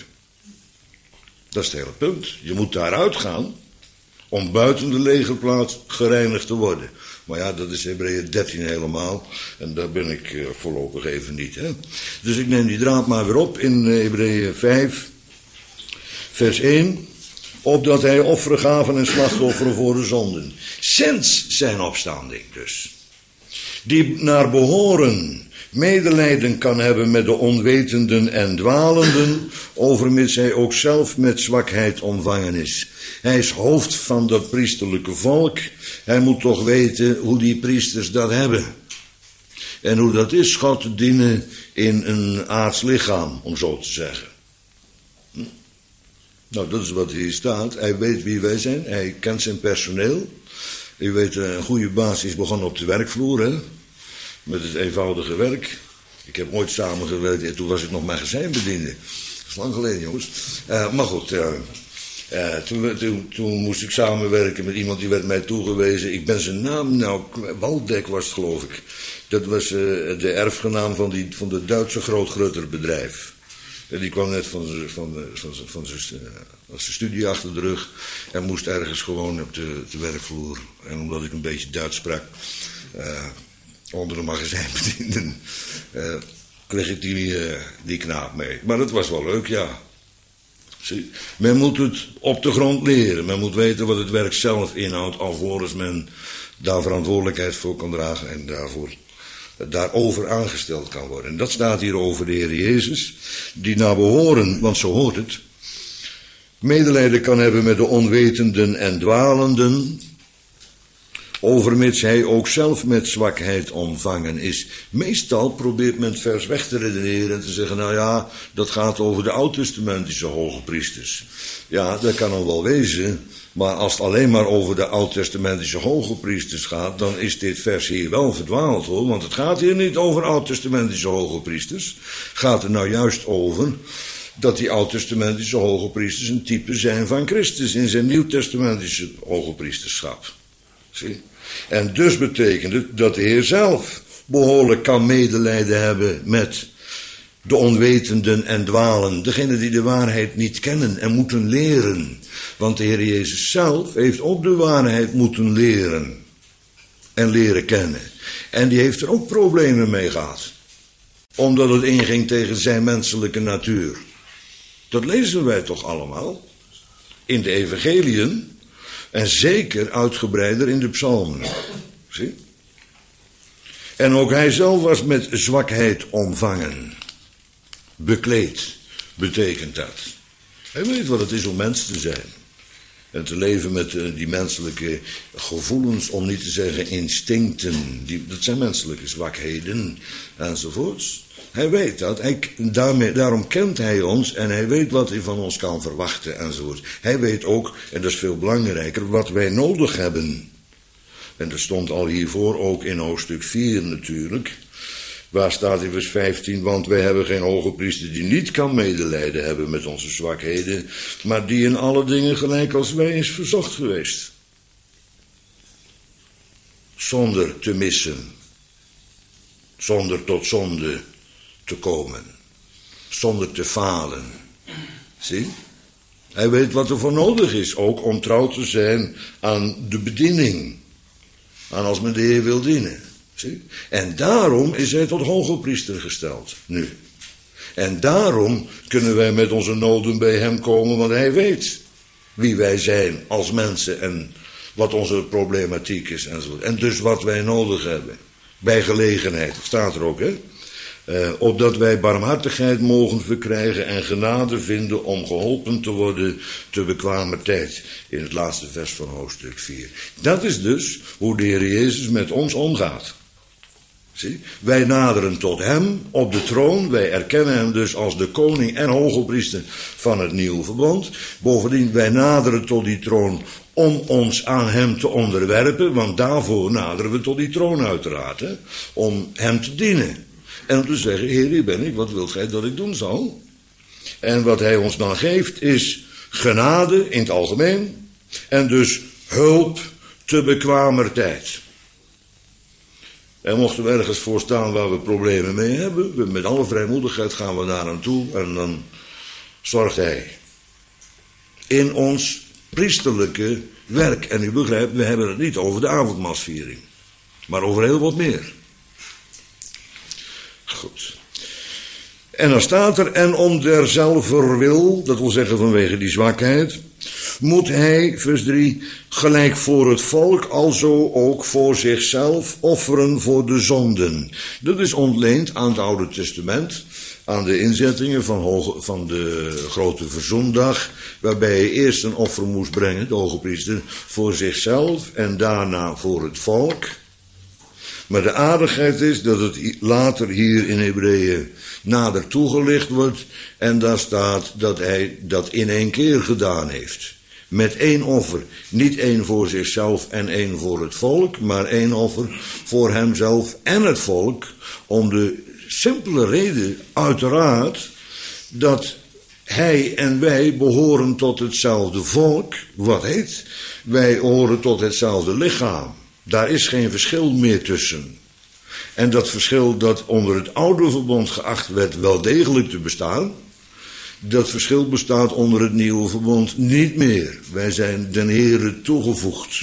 Dat is het hele punt. Je moet daaruit gaan om buiten de legerplaats gereinigd te worden. Maar ja, dat is Hebreeën dertien helemaal. En daar ben ik uh, voorlopig even niet. Hè? Dus ik neem die draad maar weer op in uh, Hebreeën vijf, vers één. Opdat hij offeren gaven en slachtofferen voor de zonden. Sinds zijn opstanding dus. Die naar behoren medelijden kan hebben met de onwetenden en dwalenden, overmits hij ook zelf met zwakheid omvangen is. Hij is hoofd van dat priesterlijke volk. Hij moet toch weten hoe die priesters dat hebben. En hoe dat is God te dienen in een aards lichaam, om zo te zeggen. Hm? Nou, dat is wat hier staat. Hij weet wie wij zijn. Hij kent zijn personeel. U weet, een goede baas is begonnen op de werkvloer, hè? Met het eenvoudige werk. Ik heb ooit samengewerkt en toen was ik nog magazijnbediende. Dat is lang geleden, jongens. Uh, maar goed, uh, uh, toen, toen, toen moest ik samenwerken met iemand die werd mij toegewezen. Ik ben zijn naam, nou, Waldeck was het, geloof ik. Dat was uh, de erfgenaam van, die, van de Duitse grootgrutterbedrijf. En die kwam net van, van, van, van, van zijn uh, studie achter de rug en moest ergens gewoon op de, de werkvloer. En omdat ik een beetje Duits sprak, uh, onder de magazijnbedienden, uh, kreeg ik die, uh, die knaap mee. Maar dat was wel leuk, ja. Zie, men moet het op de grond leren. Men moet weten wat het werk zelf inhoudt, alvorens men daar verantwoordelijkheid voor kan dragen en daarvoor daarover aangesteld kan worden. En dat staat hier over de Heer Jezus, die naar behoren, want zo hoort het, medelijden kan hebben met de onwetenden en dwalenden, overmits hij ook zelf met zwakheid omvangen is. Meestal probeert men het vers weg te redeneren en te zeggen, nou ja, dat gaat over de oud-testamentische hoge priesters. Ja, dat kan dan wel wezen, maar als het alleen maar over de oud-testamentische hoge priesters gaat, dan is dit vers hier wel verdwaald, hoor. Want het gaat hier niet over oud-testamentische hoge priesters. Gaat er nou juist over dat die oud-testamentische hoge priesters een type zijn van Christus in zijn nieuw-testamentische hoge priesterschap. Zie? En dus betekent het dat de Heer zelf behoorlijk kan medelijden hebben met de onwetenden en dwalen, degenen die de waarheid niet kennen en moeten leren. Want de Heer Jezus zelf heeft ook de waarheid moeten leren en leren kennen. En die heeft er ook problemen mee gehad, omdat het inging tegen zijn menselijke natuur. Dat lezen wij toch allemaal in de evangeliën en zeker uitgebreider in de psalmen. Zie? En ook hij zelf was met zwakheid omvangen. Bekleed betekent dat. Hij weet wat het is om mens te zijn. En te leven met uh, die menselijke gevoelens, om niet te zeggen instincten. Die, dat zijn menselijke zwakheden enzovoorts. Hij weet dat. Hij, daarmee, daarom kent hij ons en hij weet wat hij van ons kan verwachten enzovoorts. Hij weet ook, en dat is veel belangrijker, wat wij nodig hebben. En dat stond al hiervoor ook in hoofdstuk vier natuurlijk. Waar staat in vers vijftien, want wij hebben geen hoge priester die niet kan medelijden hebben met onze zwakheden, maar die in alle dingen gelijk als wij is verzocht geweest. Zonder te missen, zonder tot zonde te komen, zonder te falen. Zie? Hij weet wat er voor nodig is, ook om trouw te zijn aan de bediening. aan als men de Heer wil dienen. Zie? En daarom is hij tot hogepriester gesteld, nu. En daarom kunnen wij met onze noden bij hem komen, want hij weet wie wij zijn als mensen en wat onze problematiek is enzovoort. En dus wat wij nodig hebben. Bij gelegenheid, staat er ook, hè. Uh, opdat wij barmhartigheid mogen verkrijgen en genade vinden om geholpen te worden te bekwamer tijd. In het laatste vers van hoofdstuk vier. Dat is dus hoe de Heer Jezus met ons omgaat. Zie? Wij naderen tot hem op de troon. Wij erkennen hem dus als de koning en hogepriester van het nieuwe verbond. Bovendien, wij naderen tot die troon om ons aan hem te onderwerpen. Want daarvoor naderen we tot die troon uiteraard. Hè? Om hem te dienen. En om te zeggen, Heer, hier ben ik, wat wilt gij dat ik doen zal? En wat hij ons dan geeft is genade in het algemeen. En dus hulp te bekwamer tijd. En mochten we ergens voor staan waar we problemen mee hebben, we, met alle vrijmoedigheid gaan we naar hem toe en dan zorgt hij in ons priesterlijke werk. En u begrijpt, we hebben het niet over de avondmaalsviering, maar over heel wat meer. Goed. En dan staat er, en om derzelver wil, dat wil zeggen vanwege die zwakheid, moet hij, vers drie, gelijk voor het volk, alzo ook voor zichzelf, offeren voor de zonden. Dat is ontleend aan het Oude Testament, aan de inzettingen van, hoge, van de grote verzoendag, waarbij hij eerst een offer moest brengen, de hogepriester, voor zichzelf en daarna voor het volk. Maar de aardigheid is dat het later hier in Hebreeën nader toegelicht wordt en daar staat dat hij dat in één keer gedaan heeft. Met één offer, niet één voor zichzelf en één voor het volk, maar één offer voor hemzelf en het volk, om de simpele reden uiteraard dat hij en wij behoren tot hetzelfde volk, wat heet, wij horen tot hetzelfde lichaam. Daar is geen verschil meer tussen. En dat verschil dat onder het oude verbond geacht werd wel degelijk te bestaan, dat verschil bestaat onder het nieuwe verbond niet meer. Wij zijn den Heere toegevoegd.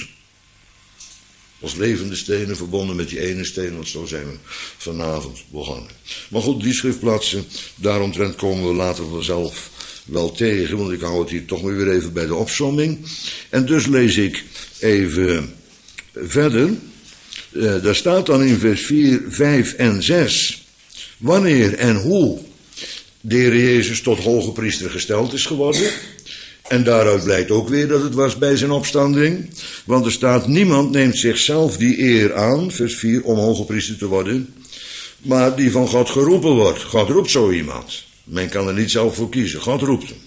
Als levende stenen verbonden met die ene steen, want zo zijn we vanavond begonnen. Maar goed, die schriftplaatsen, daaromtrent komen we later vanzelf wel tegen, want ik hou het hier toch maar weer even bij de opsomming. En dus lees ik even verder. Uh, daar staat dan in vers vier, vijf en zes, wanneer en hoe de Heer Jezus tot hogepriester gesteld is geworden. En daaruit blijkt ook weer dat het was bij zijn opstanding. Want er staat, niemand neemt zichzelf die eer aan, vers vier, om hogepriester te worden, maar die van God geroepen wordt. God roept zo iemand. Men kan er niet zelf voor kiezen. God roept hem.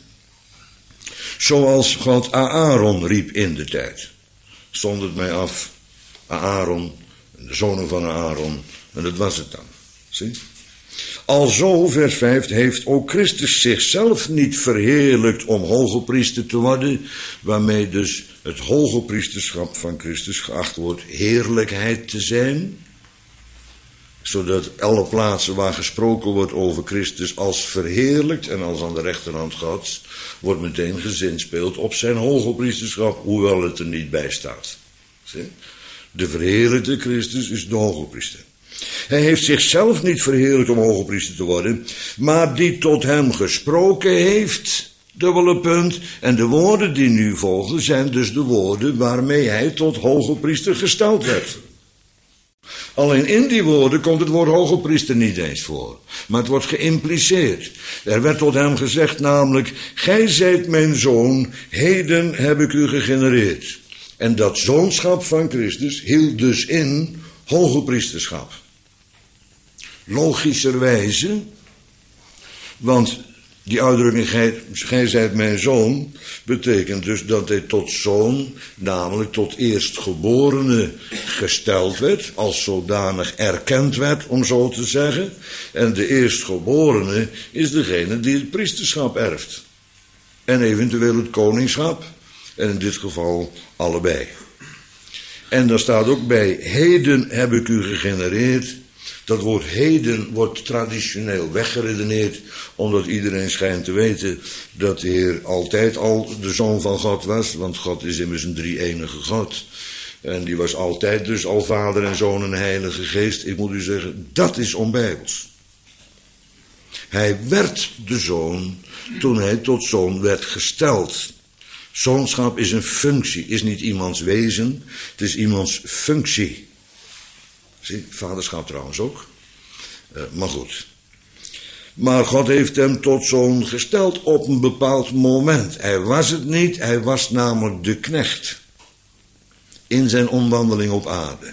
Zoals God Aaron riep in de tijd. Stond het mij af, Aaron, de zonen van Aaron, en dat was het dan. Zie? Alzo, vers vijf, heeft ook Christus zichzelf niet verheerlijkt om hogepriester te worden, waarmee dus het hogepriesterschap van Christus geacht wordt heerlijkheid te zijn, zodat alle plaatsen waar gesproken wordt over Christus als verheerlijkt en als aan de rechterhand Gods, wordt meteen gezinspeeld op zijn hogepriesterschap, hoewel het er niet bij staat. Zie? De verheerlijkte Christus is de hogepriester. Hij heeft zichzelf niet verheerlijkt om hogepriester te worden, maar die tot hem gesproken heeft, dubbele punt, en de woorden die nu volgen zijn dus de woorden waarmee hij tot hogepriester gesteld werd. Alleen in die woorden komt het woord hogepriester niet eens voor, maar het wordt geïmpliceerd. Er werd tot hem gezegd namelijk, gij zijt mijn zoon, heden heb ik u gegenereerd. En dat zoonschap van Christus hield dus in hogepriesterschap. Logischerwijze, want die uitdrukking, gij, gij zijt mijn zoon, betekent dus dat hij tot zoon, namelijk tot eerstgeborene, gesteld werd, als zodanig erkend werd, om zo te zeggen. En de eerstgeborene is degene die het priesterschap erft. En eventueel het koningschap, en in dit geval allebei. En daar staat ook bij, heden heb ik u gegenereerd. Dat woord heden wordt traditioneel weggeredeneerd, omdat iedereen schijnt te weten dat de Heer altijd al de Zoon van God was, want God is immers een drie-enige God. En die was altijd dus al Vader en Zoon en Heilige Geest. Ik moet u zeggen, dat is onbijbels. Hij werd de Zoon toen hij tot Zoon werd gesteld. Zoonschap is een functie, is niet iemands wezen, het is iemands functie. Zie, vaderschap trouwens ook. Uh, maar goed. Maar God heeft hem tot zoon gesteld op een bepaald moment. Hij was het niet, hij was namelijk de knecht. In zijn omwandeling op aarde.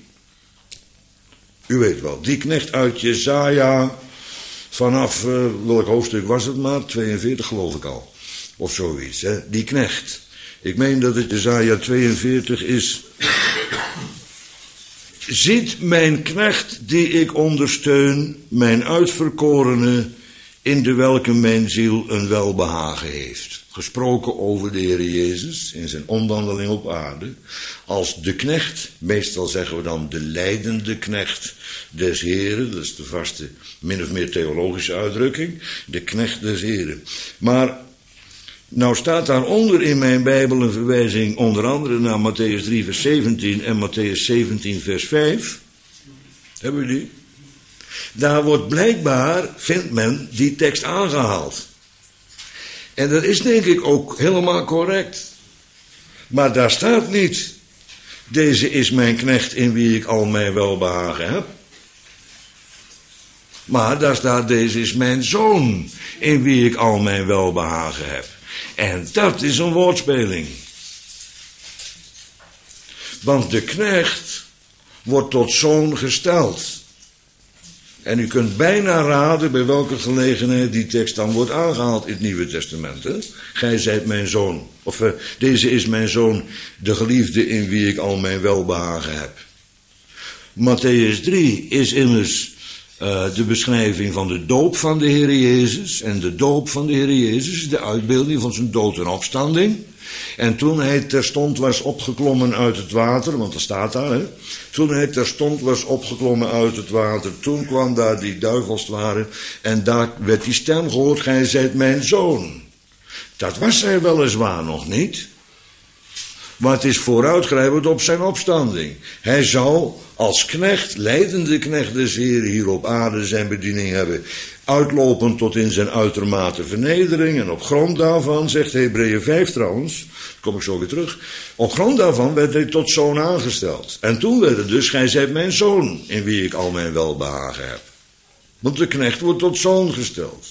U weet wel, die knecht uit Jesaja, vanaf, uh, welk hoofdstuk was het maar, tweeënveertig geloof ik al. Of zoiets, hè? Die knecht. Ik meen dat het Jesaja tweeënveertig is. Ziet mijn knecht die ik ondersteun, mijn uitverkorene, in de welke mijn ziel een welbehagen heeft. Gesproken over de Heer Jezus in zijn omwandeling op aarde. Als de knecht, meestal zeggen we dan de leidende knecht des Heren. Dat is de vaste, min of meer theologische uitdrukking. De knecht des Heren. Maar nou staat daaronder in mijn Bijbel een verwijzing onder andere naar Matthäus drie vers zeventien en Matthäus zeventien vers vijf. Hebben we die? Daar wordt blijkbaar, vindt men, die tekst aangehaald. En dat is denk ik ook helemaal correct. Maar daar staat niet, deze is mijn knecht in wie ik al mijn welbehagen heb. Maar daar staat, deze is mijn zoon in wie ik al mijn welbehagen heb. En dat is een woordspeling. Want de knecht wordt tot zoon gesteld. En u kunt bijna raden bij welke gelegenheid die tekst dan wordt aangehaald in het Nieuwe Testament. Hè? Gij zijt mijn zoon. Of uh, deze is mijn zoon, de geliefde in wie ik al mijn welbehagen heb. Matthäus drie is immers Uh, de beschrijving van de doop van de Heer Jezus. En de doop van de Heer Jezus is de uitbeelding van zijn dood en opstanding. En toen hij terstond was opgeklommen uit het water, want dat staat daar, hè. Toen hij terstond was opgeklommen uit het water, toen kwam daar die duivel als het ware, en daar werd die stem gehoord, gij zijt mijn zoon. Dat was hij weliswaar nog niet. Maar het is vooruitgrijpend op zijn opstanding. Hij zou als knecht, leidende knecht des Heeren hier op aarde zijn bediening hebben. Uitlopend tot in zijn uitermate vernedering. En op grond daarvan, zegt Hebreeën vijf trouwens, kom ik zo weer terug. Op grond daarvan werd hij tot zoon aangesteld. En toen werd het dus, gij zijt mijn zoon, in wie ik al mijn welbehagen heb. Want de knecht wordt tot zoon gesteld.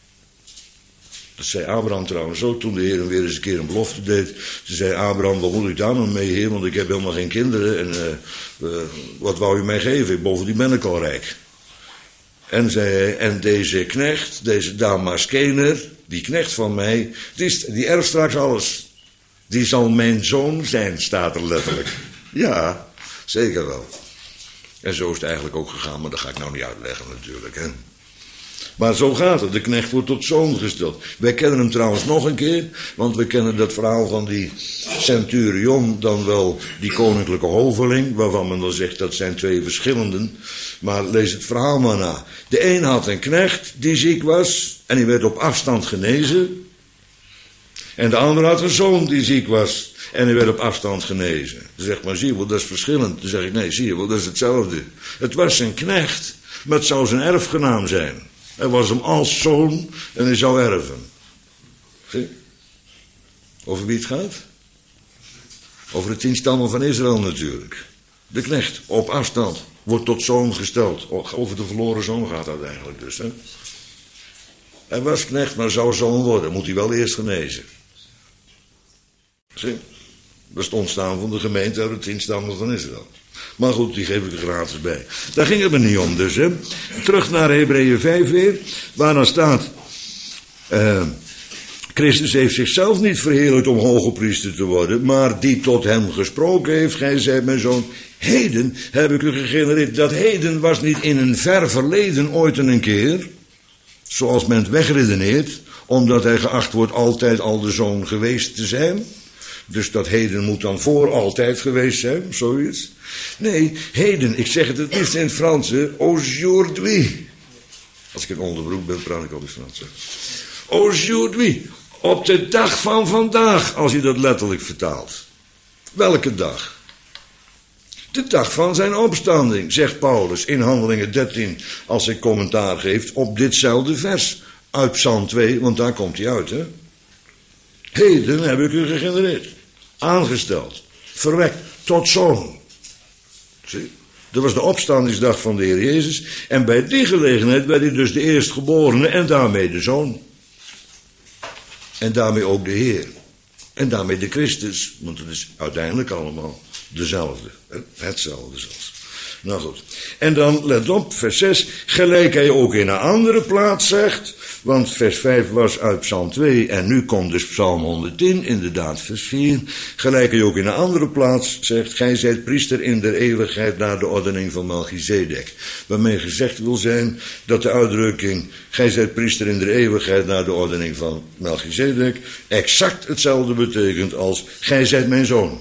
Dat zei Abraham trouwens ook, toen de Heer hem weer eens een keer een belofte deed. Ze zei, Abraham, wat moet ik daar nou mee, Heer, want ik heb helemaal geen kinderen. En uh, uh, wat wou u mij geven? Bovendien ben ik al rijk. En zei hij, en deze knecht, deze Damaskener, die knecht van mij, die, die erft straks alles. Die zal mijn zoon zijn, staat er letterlijk. Ja, zeker wel. En zo is het eigenlijk ook gegaan, maar dat ga ik nou niet uitleggen natuurlijk, hè. Maar zo gaat het, de knecht wordt tot zoon gesteld. Wij kennen hem trouwens nog een keer, want we kennen dat verhaal van die centurion, dan wel die koninklijke hoveling, waarvan men dan zegt dat zijn twee verschillenden. Maar lees het verhaal maar na. De een had een knecht die ziek was en die werd op afstand genezen. En de ander had een zoon die ziek was en die werd op afstand genezen. Dan zegt maar, zie je wel, dat is verschillend. Dan zeg ik, nee, zie je wel, dat is hetzelfde. Het was zijn knecht, maar het zou zijn erfgenaam zijn. Hij was hem als zoon en hij zou erven. Zie? Over wie het gaat? Over de tien stammen van Israël natuurlijk. De knecht op afstand wordt tot zoon gesteld. Over de verloren zoon gaat dat eigenlijk dus. Hè? Hij was knecht, maar zou zoon worden. Moet hij wel eerst genezen. Zie? Dat is het ontstaan van de gemeente uit de tien stammen van Israël. Maar goed, die geef ik er gratis bij. Daar ging het me niet om dus. Hè. Terug naar Hebreeën vijf weer. Waar dan staat. Uh, Christus heeft zichzelf niet verheerlijkt om hoge priester te worden. Maar die tot hem gesproken heeft. Gij zijt mijn zoon. Heden heb ik u gegenereerd. Dat heden was niet in een ver verleden ooit en een keer. Zoals men het wegredeneert. Omdat hij geacht wordt altijd al de zoon geweest te zijn. Dus dat heden moet dan voor altijd geweest zijn, zoiets. Nee, heden, ik zeg het het liefst in het Frans, aujourd'hui. Als ik in onderbroek ben, praat ik al in het Frans. Aujourd'hui, op de dag van vandaag, als je dat letterlijk vertaalt. Welke dag? De dag van zijn opstanding, zegt Paulus in Handelingen dertien, als hij commentaar geeft op ditzelfde vers uit Psalm twee, want daar komt hij uit, hè. Heden heb ik u gegenereerd, aangesteld, verwekt tot zoon. Zie, dat was de opstandingsdag van de Heer Jezus. En bij die gelegenheid werd hij dus de eerstgeborene en daarmee de zoon. En daarmee ook de Heer. En daarmee de Christus, want het is uiteindelijk allemaal dezelfde. Hetzelfde zelfs. Nou goed. En dan, let op, vers zes. Gelijk hij ook in een andere plaats zegt. Want vers vijf was uit Psalm twee. En nu komt dus Psalm honderdtien, inderdaad vers vier. Gelijk hij ook in een andere plaats zegt. Gij zijt priester in der eeuwigheid naar de ordening van Melchizedek. Waarmee gezegd wil zijn dat de uitdrukking. Gij zijt priester in der eeuwigheid naar de ordening van Melchizedek. Exact hetzelfde betekent als. Gij zijt mijn zoon.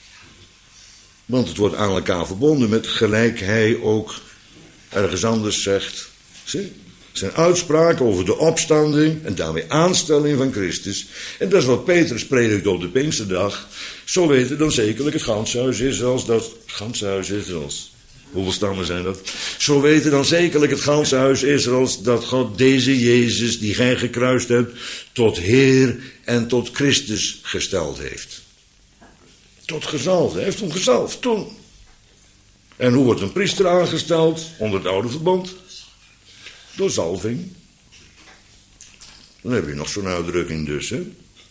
Want het wordt aan elkaar verbonden met gelijk hij ook ergens anders zegt. Zie? Zijn uitspraak over de opstanding en daarmee aanstelling van Christus. En dat is wat Petrus predikt op de Pinksterdag. Zo weten dan zekerlijk het ganse huis Israëls dat... Het ganse huis Israëls. Hoeveel stammen zijn dat? Zo weten dan zekerlijk het ganse huis Israëls dat God deze Jezus die gij gekruist hebt tot Heer en tot Christus gesteld heeft. Tot gezalfd. Hij heeft hem gezalfd toen. En hoe wordt een priester aangesteld onder het oude verbond? Door zalving. Dan heb je nog zo'n uitdrukking dus. Hè?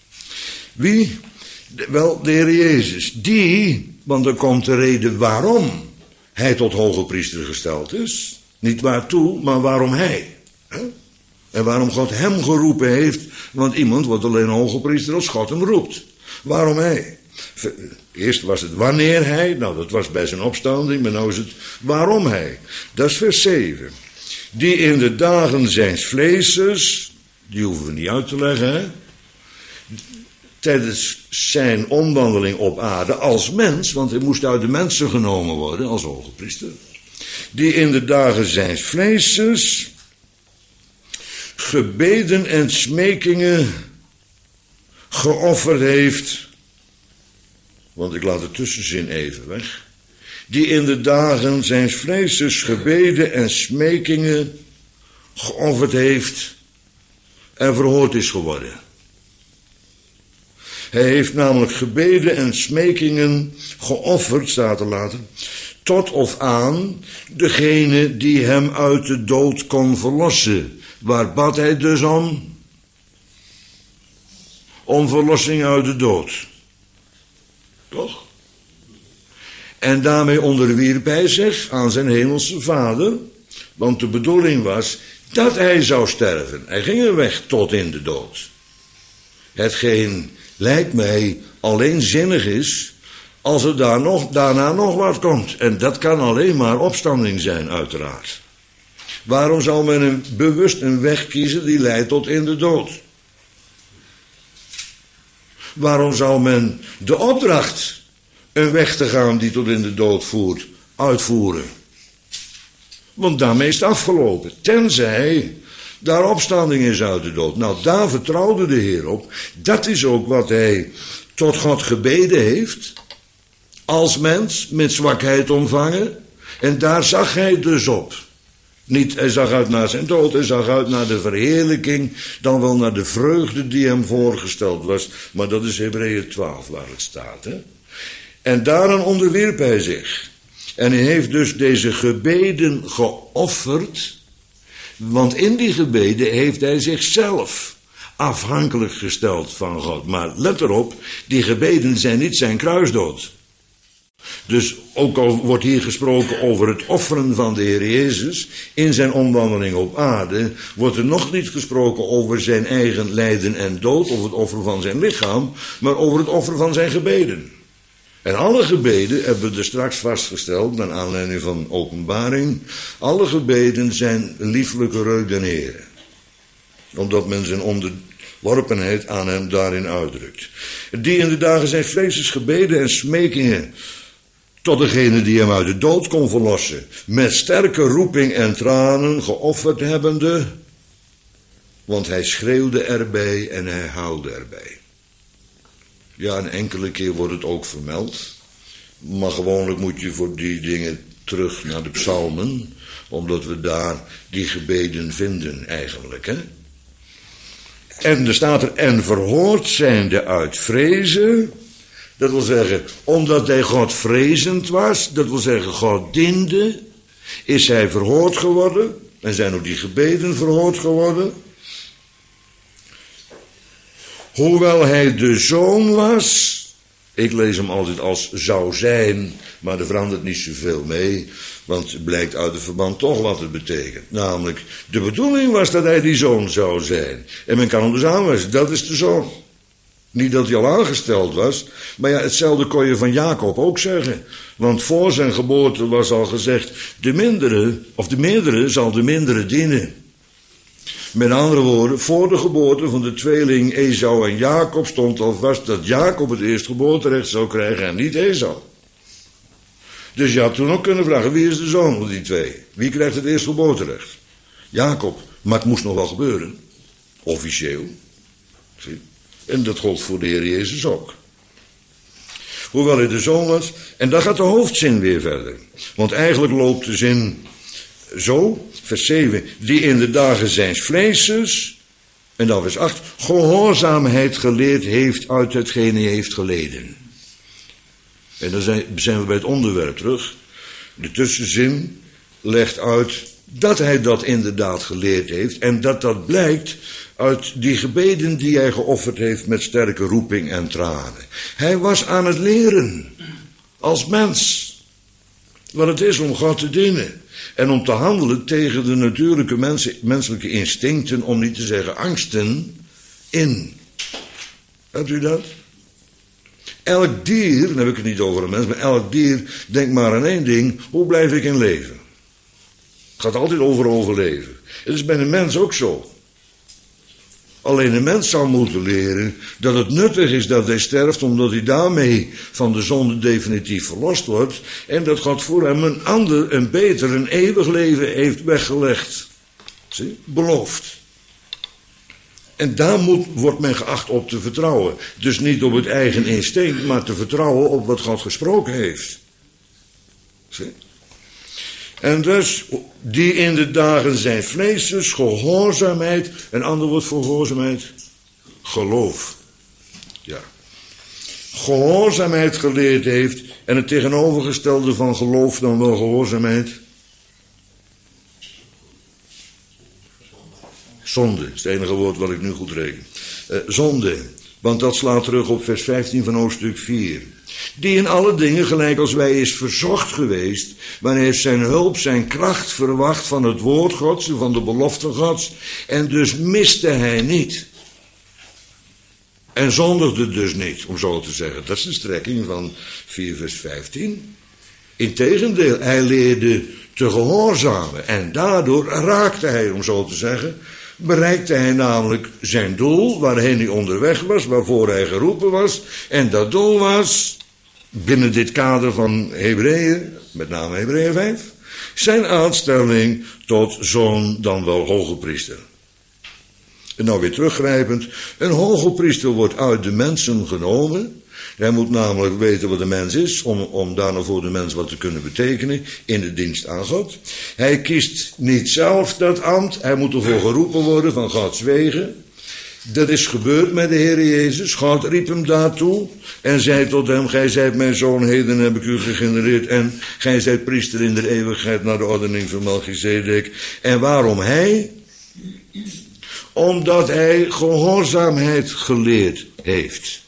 Wie? Wel, de Heer Jezus. Die, want dan komt de reden waarom hij tot hoge priester gesteld is. Niet waartoe, maar waarom hij. Hè? En waarom God hem geroepen heeft. Want iemand wordt alleen hoge priester als God hem roept. Waarom hij? Eerst was het wanneer hij, nou dat was bij zijn opstanding, maar nou is het waarom hij. Dat is vers zeven. Die in de dagen zijns vleeses, die hoeven we niet uit te leggen, hè? Tijdens zijn omwandeling op aarde als mens, want hij moest uit de mensen genomen worden als hoge priester. Die in de dagen zijns vleeses gebeden en smekingen geofferd heeft. Want ik laat de tussenzin even weg. Die in de dagen zijns vleeses gebeden en smekingen geofferd heeft en verhoord is geworden. Hij heeft namelijk gebeden en smekingen geofferd, staat er later, tot of aan degene die hem uit de dood kon verlossen. Waar bad hij dus om? Om verlossing uit de dood. Toch? En daarmee onderwierp hij zich aan zijn hemelse vader, want de bedoeling was dat hij zou sterven. Hij ging er weg tot in de dood. Hetgeen lijkt mij alleen zinnig is als er daar nog, daarna nog wat komt. En dat kan alleen maar opstanding zijn, uiteraard. Waarom zou men een, bewust een weg kiezen die leidt tot in de dood? Waarom zou men de opdracht een weg te gaan die tot in de dood voert, uitvoeren? Want daarmee is het afgelopen. Tenzij daar opstanding is uit de dood. Nou, daar vertrouwde de Heer op. Dat is ook wat hij tot God gebeden heeft. Als mens, met zwakheid omvangen. En daar zag hij dus op. Niet, hij zag uit naar zijn dood, hij zag uit naar de verheerlijking, dan wel naar de vreugde die hem voorgesteld was. Maar dat is Hebreeën twaalf waar het staat. Hè? En daaraan onderwierp hij zich. En hij heeft dus deze gebeden geofferd, want in die gebeden heeft hij zichzelf afhankelijk gesteld van God. Maar let erop, die gebeden zijn niet zijn kruisdood. Dus ook al wordt hier gesproken over het offeren van de Heer Jezus in zijn omwandeling op aarde, wordt er nog niet gesproken over zijn eigen lijden en dood of het offer van zijn lichaam, maar over het offer van zijn gebeden. En alle gebeden, hebben we er straks vastgesteld, naar aanleiding van openbaring, alle gebeden zijn lieflijke reuk den Heere. Omdat men zijn onderworpenheid aan hem daarin uitdrukt. Die in de dagen zijn vleesjes gebeden en smekingen tot degene die hem uit de dood kon verlossen, met sterke roeping en tranen geofferd hebbende, want hij schreeuwde erbij en hij huilde erbij. Ja, een enkele keer wordt het ook vermeld, Maar gewoonlijk moet je voor die dingen terug naar de psalmen, omdat we daar die gebeden vinden eigenlijk. Hè? En er staat er, en verhoord zijnde uit vrezen, dat wil zeggen, omdat hij God vrezend was, dat wil zeggen, God diende, is hij verhoord geworden, en zijn ook die gebeden verhoord geworden. Hoewel hij de zoon was, ik lees hem altijd als zou zijn, maar er verandert niet zoveel mee, want het blijkt uit het verband toch wat het betekent. Namelijk, de bedoeling was dat hij die zoon zou zijn. En men kan hem dus aanwijzen, dat is de zoon. Niet dat hij al aangesteld was, maar ja, hetzelfde kon je van Jacob ook zeggen. Want voor zijn geboorte was al gezegd, de mindere, of de meerdere zal de mindere dienen. Met andere woorden, voor de geboorte van de tweeling Esau en Jacob stond al vast dat Jacob het eerstgeboorterecht zou krijgen en niet Esau. Dus je had toen ook kunnen vragen, wie is de zoon van die twee? Wie krijgt het eerstgeboorterecht? Jacob, maar het moest nog wel gebeuren. Officieel. Zie? En dat gold voor de Heer Jezus ook. Hoewel hij de zoon was. En dan gaat de hoofdzin weer verder. Want eigenlijk loopt de zin zo, vers zeven. Die in de dagen zijns vleeses, en dan vers acht. Gehoorzaamheid geleerd heeft uit hetgeen hij heeft geleden. En dan zijn, zijn we bij het onderwerp terug. De tussenzin legt uit dat hij dat inderdaad geleerd heeft. En dat dat blijkt uit die gebeden die hij geofferd heeft met sterke roeping en tranen. Hij was aan het leren, als mens, wat het is om God te dienen. En om te handelen tegen de natuurlijke mens, menselijke instincten, om niet te zeggen angsten, in. Hebt u dat? Elk dier, dan heb ik het niet over een mens, maar elk dier denkt maar aan één ding, hoe blijf ik in leven? Het gaat altijd over overleven. Het is bij een mens ook zo. Alleen een mens zou moeten leren dat het nuttig is dat hij sterft, omdat hij daarmee van de zonde definitief verlost wordt. En dat God voor hem een ander, een beter, een eeuwig leven heeft weggelegd. Zie? Beloofd. En daar moet, wordt men geacht op te vertrouwen. Dus niet op het eigen instinct, maar te vertrouwen op wat God gesproken heeft. Zie? En dus, die in de dagen zijn vleeses, gehoorzaamheid, een ander woord voor gehoorzaamheid, geloof. Ja. Gehoorzaamheid geleerd heeft, en het tegenovergestelde van geloof dan wel gehoorzaamheid. Zonde, is het enige woord wat ik nu goed reken. Uh, zonde, want dat slaat terug op vers vijftien van hoofdstuk vier. Die in alle dingen gelijk als wij is verzocht geweest, maar hij heeft zijn hulp, zijn kracht verwacht van het woord Gods en van de belofte Gods, en dus miste hij niet. En zondigde dus niet, om zo te zeggen. Dat is de strekking van vier vers vijftien. Integendeel, hij leerde te gehoorzamen en daardoor raakte hij, om zo te zeggen, bereikte hij namelijk zijn doel, waarheen hij onderweg was, waarvoor hij geroepen was. En dat doel was, binnen dit kader van Hebreeën, met name Hebreeën vijf, zijn aanstelling tot zoon, dan wel hoge priester. En nou weer teruggrijpend, een hoge priester wordt uit de mensen genomen. Hij moet namelijk weten wat de mens is, om, om daarna voor de mens wat te kunnen betekenen in de dienst aan God. Hij kiest niet zelf dat ambt, hij moet ervoor geroepen worden van Gods wegen. Dat is gebeurd met de Heer Jezus. God riep hem daartoe en zei tot hem, gij zijt mijn zoon, heden heb ik u gegenereerd en gij zijt priester in de eeuwigheid naar de ordening van Melchizedek. En waarom hij? Omdat hij gehoorzaamheid geleerd heeft.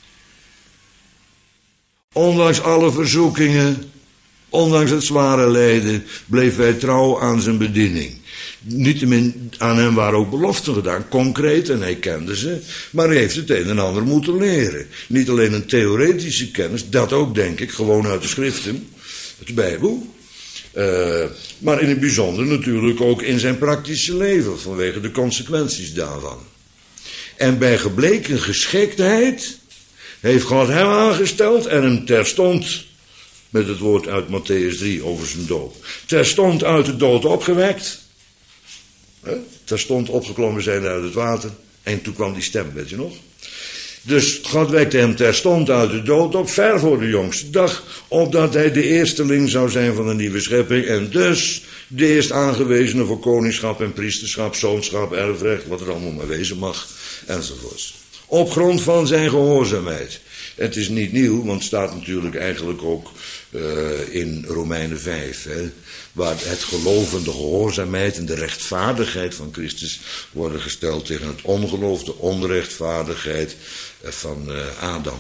Ondanks alle verzoekingen, ondanks het zware lijden, bleef hij trouw aan zijn bediening. Niettemin aan hem waren ook beloften gedaan, concreet, en hij kende ze, maar hij heeft het een en ander moeten leren. Niet alleen een theoretische kennis, dat ook denk ik, gewoon uit de schriften, uit de Bijbel. Uh, maar in het bijzonder natuurlijk ook in zijn praktische leven, vanwege de consequenties daarvan. En bij gebleken geschiktheid heeft God hem aangesteld en hem terstond, met het woord uit Matthäus drie over zijn dood, terstond uit de dood opgewekt. He? Terstond opgeklommen zijn uit het water. En toen kwam die stem, weet je nog? Dus God wekte hem terstond uit de dood op, ver voor de jongste dag, opdat hij de eersteling zou zijn van een nieuwe schepping en dus de eerst aangewezene voor koningschap en priesterschap, zoonschap, erfrecht, wat er allemaal maar wezen mag, enzovoorts. Op grond van zijn gehoorzaamheid. Het is niet nieuw, want het staat natuurlijk eigenlijk ook uh, in Romeinen vijf, hè, waar het geloof en de gehoorzaamheid en de rechtvaardigheid van Christus worden gesteld tegen het ongeloof, de onrechtvaardigheid van uh, Adam.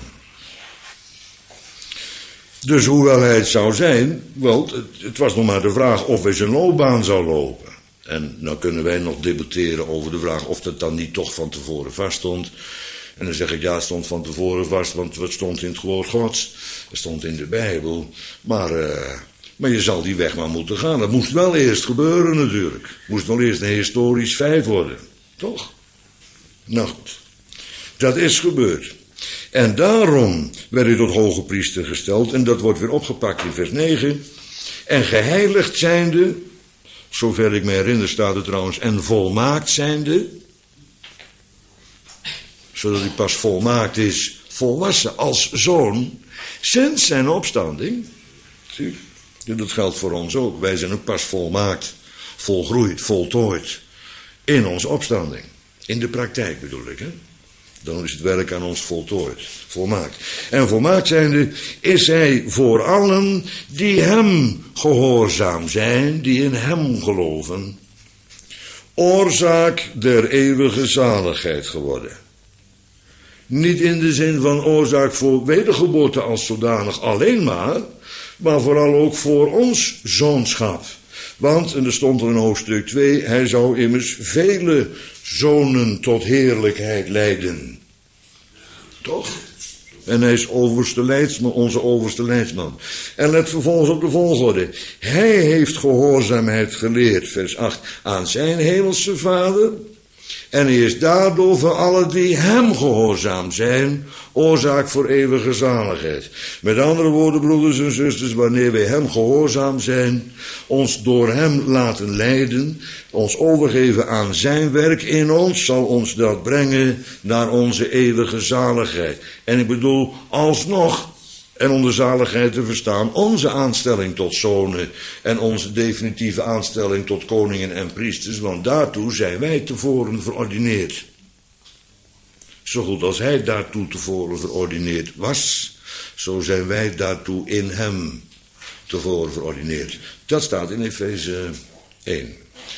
Dus hoewel hij het zou zijn, wel, het, het was nog maar de vraag of hij zijn loopbaan zou lopen. En nou kunnen wij nog debatteren over de vraag of dat dan niet toch van tevoren vaststond. En dan zeg ik, ja, het stond van tevoren vast, want het stond in het woord Gods. Het stond in de Bijbel. Maar, uh, maar je zal die weg maar moeten gaan. Dat moest wel eerst gebeuren natuurlijk. Het moest wel eerst een historisch feit worden. Toch? Nou goed. Dat is gebeurd. En daarom werd hij tot hoge priester gesteld. En dat wordt weer opgepakt in vers negen. En geheiligd zijnde, zover ik me herinner staat het trouwens, en volmaakt zijnde, zodat hij pas volmaakt is, volwassen als zoon, sinds zijn opstanding. Zie, dat geldt voor ons ook. Wij zijn ook pas volmaakt, volgroeid, voltooid in onze opstanding. In de praktijk bedoel ik, hè. Dan is het werk aan ons voltooid, volmaakt. En volmaakt zijnde is hij voor allen die hem gehoorzaam zijn, die in hem geloven, oorzaak der eeuwige zaligheid geworden. Niet in de zin van oorzaak voor wedergeboorte als zodanig alleen maar, maar vooral ook voor ons zoonschap. Want, en er stond er in hoofdstuk twee, hij zou immers vele zonen tot heerlijkheid leiden. Toch? En hij is overste leidsman, onze overste leidsman. En let vervolgens op de volgorde. Hij heeft gehoorzaamheid geleerd, vers acht, aan zijn hemelse Vader. En hij is daardoor voor allen die hem gehoorzaam zijn, oorzaak voor eeuwige zaligheid. Met andere woorden, broeders en zusters, wanneer wij hem gehoorzaam zijn, ons door hem laten leiden, ons overgeven aan zijn werk in ons, zal ons dat brengen naar onze eeuwige zaligheid. En ik bedoel, alsnog, en onder zaligheid te verstaan, onze aanstelling tot zonen en onze definitieve aanstelling tot koningen en priesters, want daartoe zijn wij tevoren verordineerd. Zo goed als hij daartoe tevoren verordineerd was, zo zijn wij daartoe in hem tevoren verordineerd. Dat staat in Efeze één.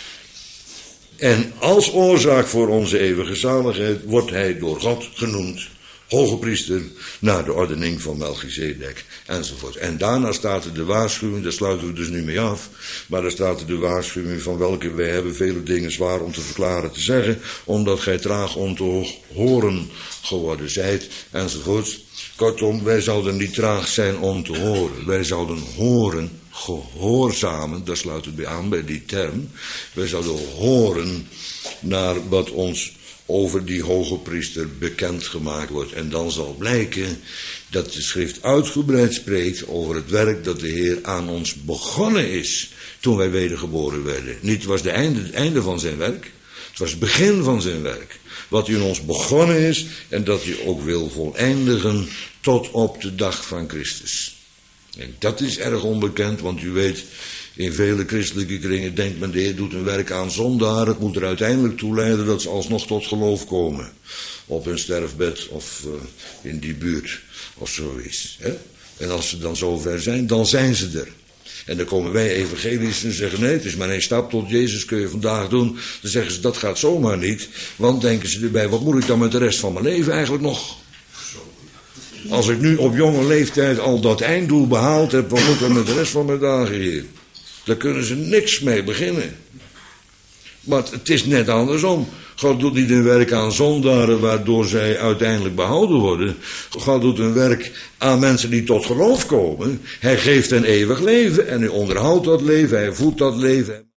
En als oorzaak voor onze eeuwige zaligheid wordt hij door God genoemd hoge priester naar de ordening van Melchizedek enzovoort. En daarna staat er de waarschuwing, daar sluiten we dus nu mee af, maar daar staat er de waarschuwing van welke wij hebben vele dingen zwaar om te verklaren te zeggen, omdat gij traag om te horen geworden zijt enzovoort. Kortom, wij zouden niet traag zijn om te horen. Wij zouden horen, gehoorzamen, daar sluit het bij aan bij die term. Wij zouden horen naar wat ons over die hoge priester bekendgemaakt wordt. En dan zal blijken dat de schrift uitgebreid spreekt over het werk dat de Heer aan ons begonnen is toen wij wedergeboren werden. Niet was de einde, het einde van zijn werk, het was het begin van zijn werk. Wat hij in ons begonnen is en dat hij ook wil voleindigen tot op de dag van Christus. En dat is erg onbekend, want u weet, in vele christelijke kringen denkt men, de Heer doet een werk aan zondaren. Het moet er uiteindelijk toe leiden dat ze alsnog tot geloof komen. Op hun sterfbed of uh, in die buurt of zoiets. Hè? En als ze dan zover zijn, dan zijn ze er. En dan komen wij evangelisten en zeggen, nee, het is maar één stap tot Jezus kun je vandaag doen. Dan zeggen ze, dat gaat zomaar niet. Want denken ze erbij, wat moet ik dan met de rest van mijn leven eigenlijk nog? Als ik nu op jonge leeftijd al dat einddoel behaald heb, wat moet ik dan met de rest van mijn dagen hier? Daar kunnen ze niks mee beginnen. Maar het is net andersom. God doet niet een werk aan zondaren waardoor zij uiteindelijk behouden worden. God doet een werk aan mensen die tot geloof komen. Hij geeft hen eeuwig leven en hij onderhoudt dat leven, hij voedt dat leven.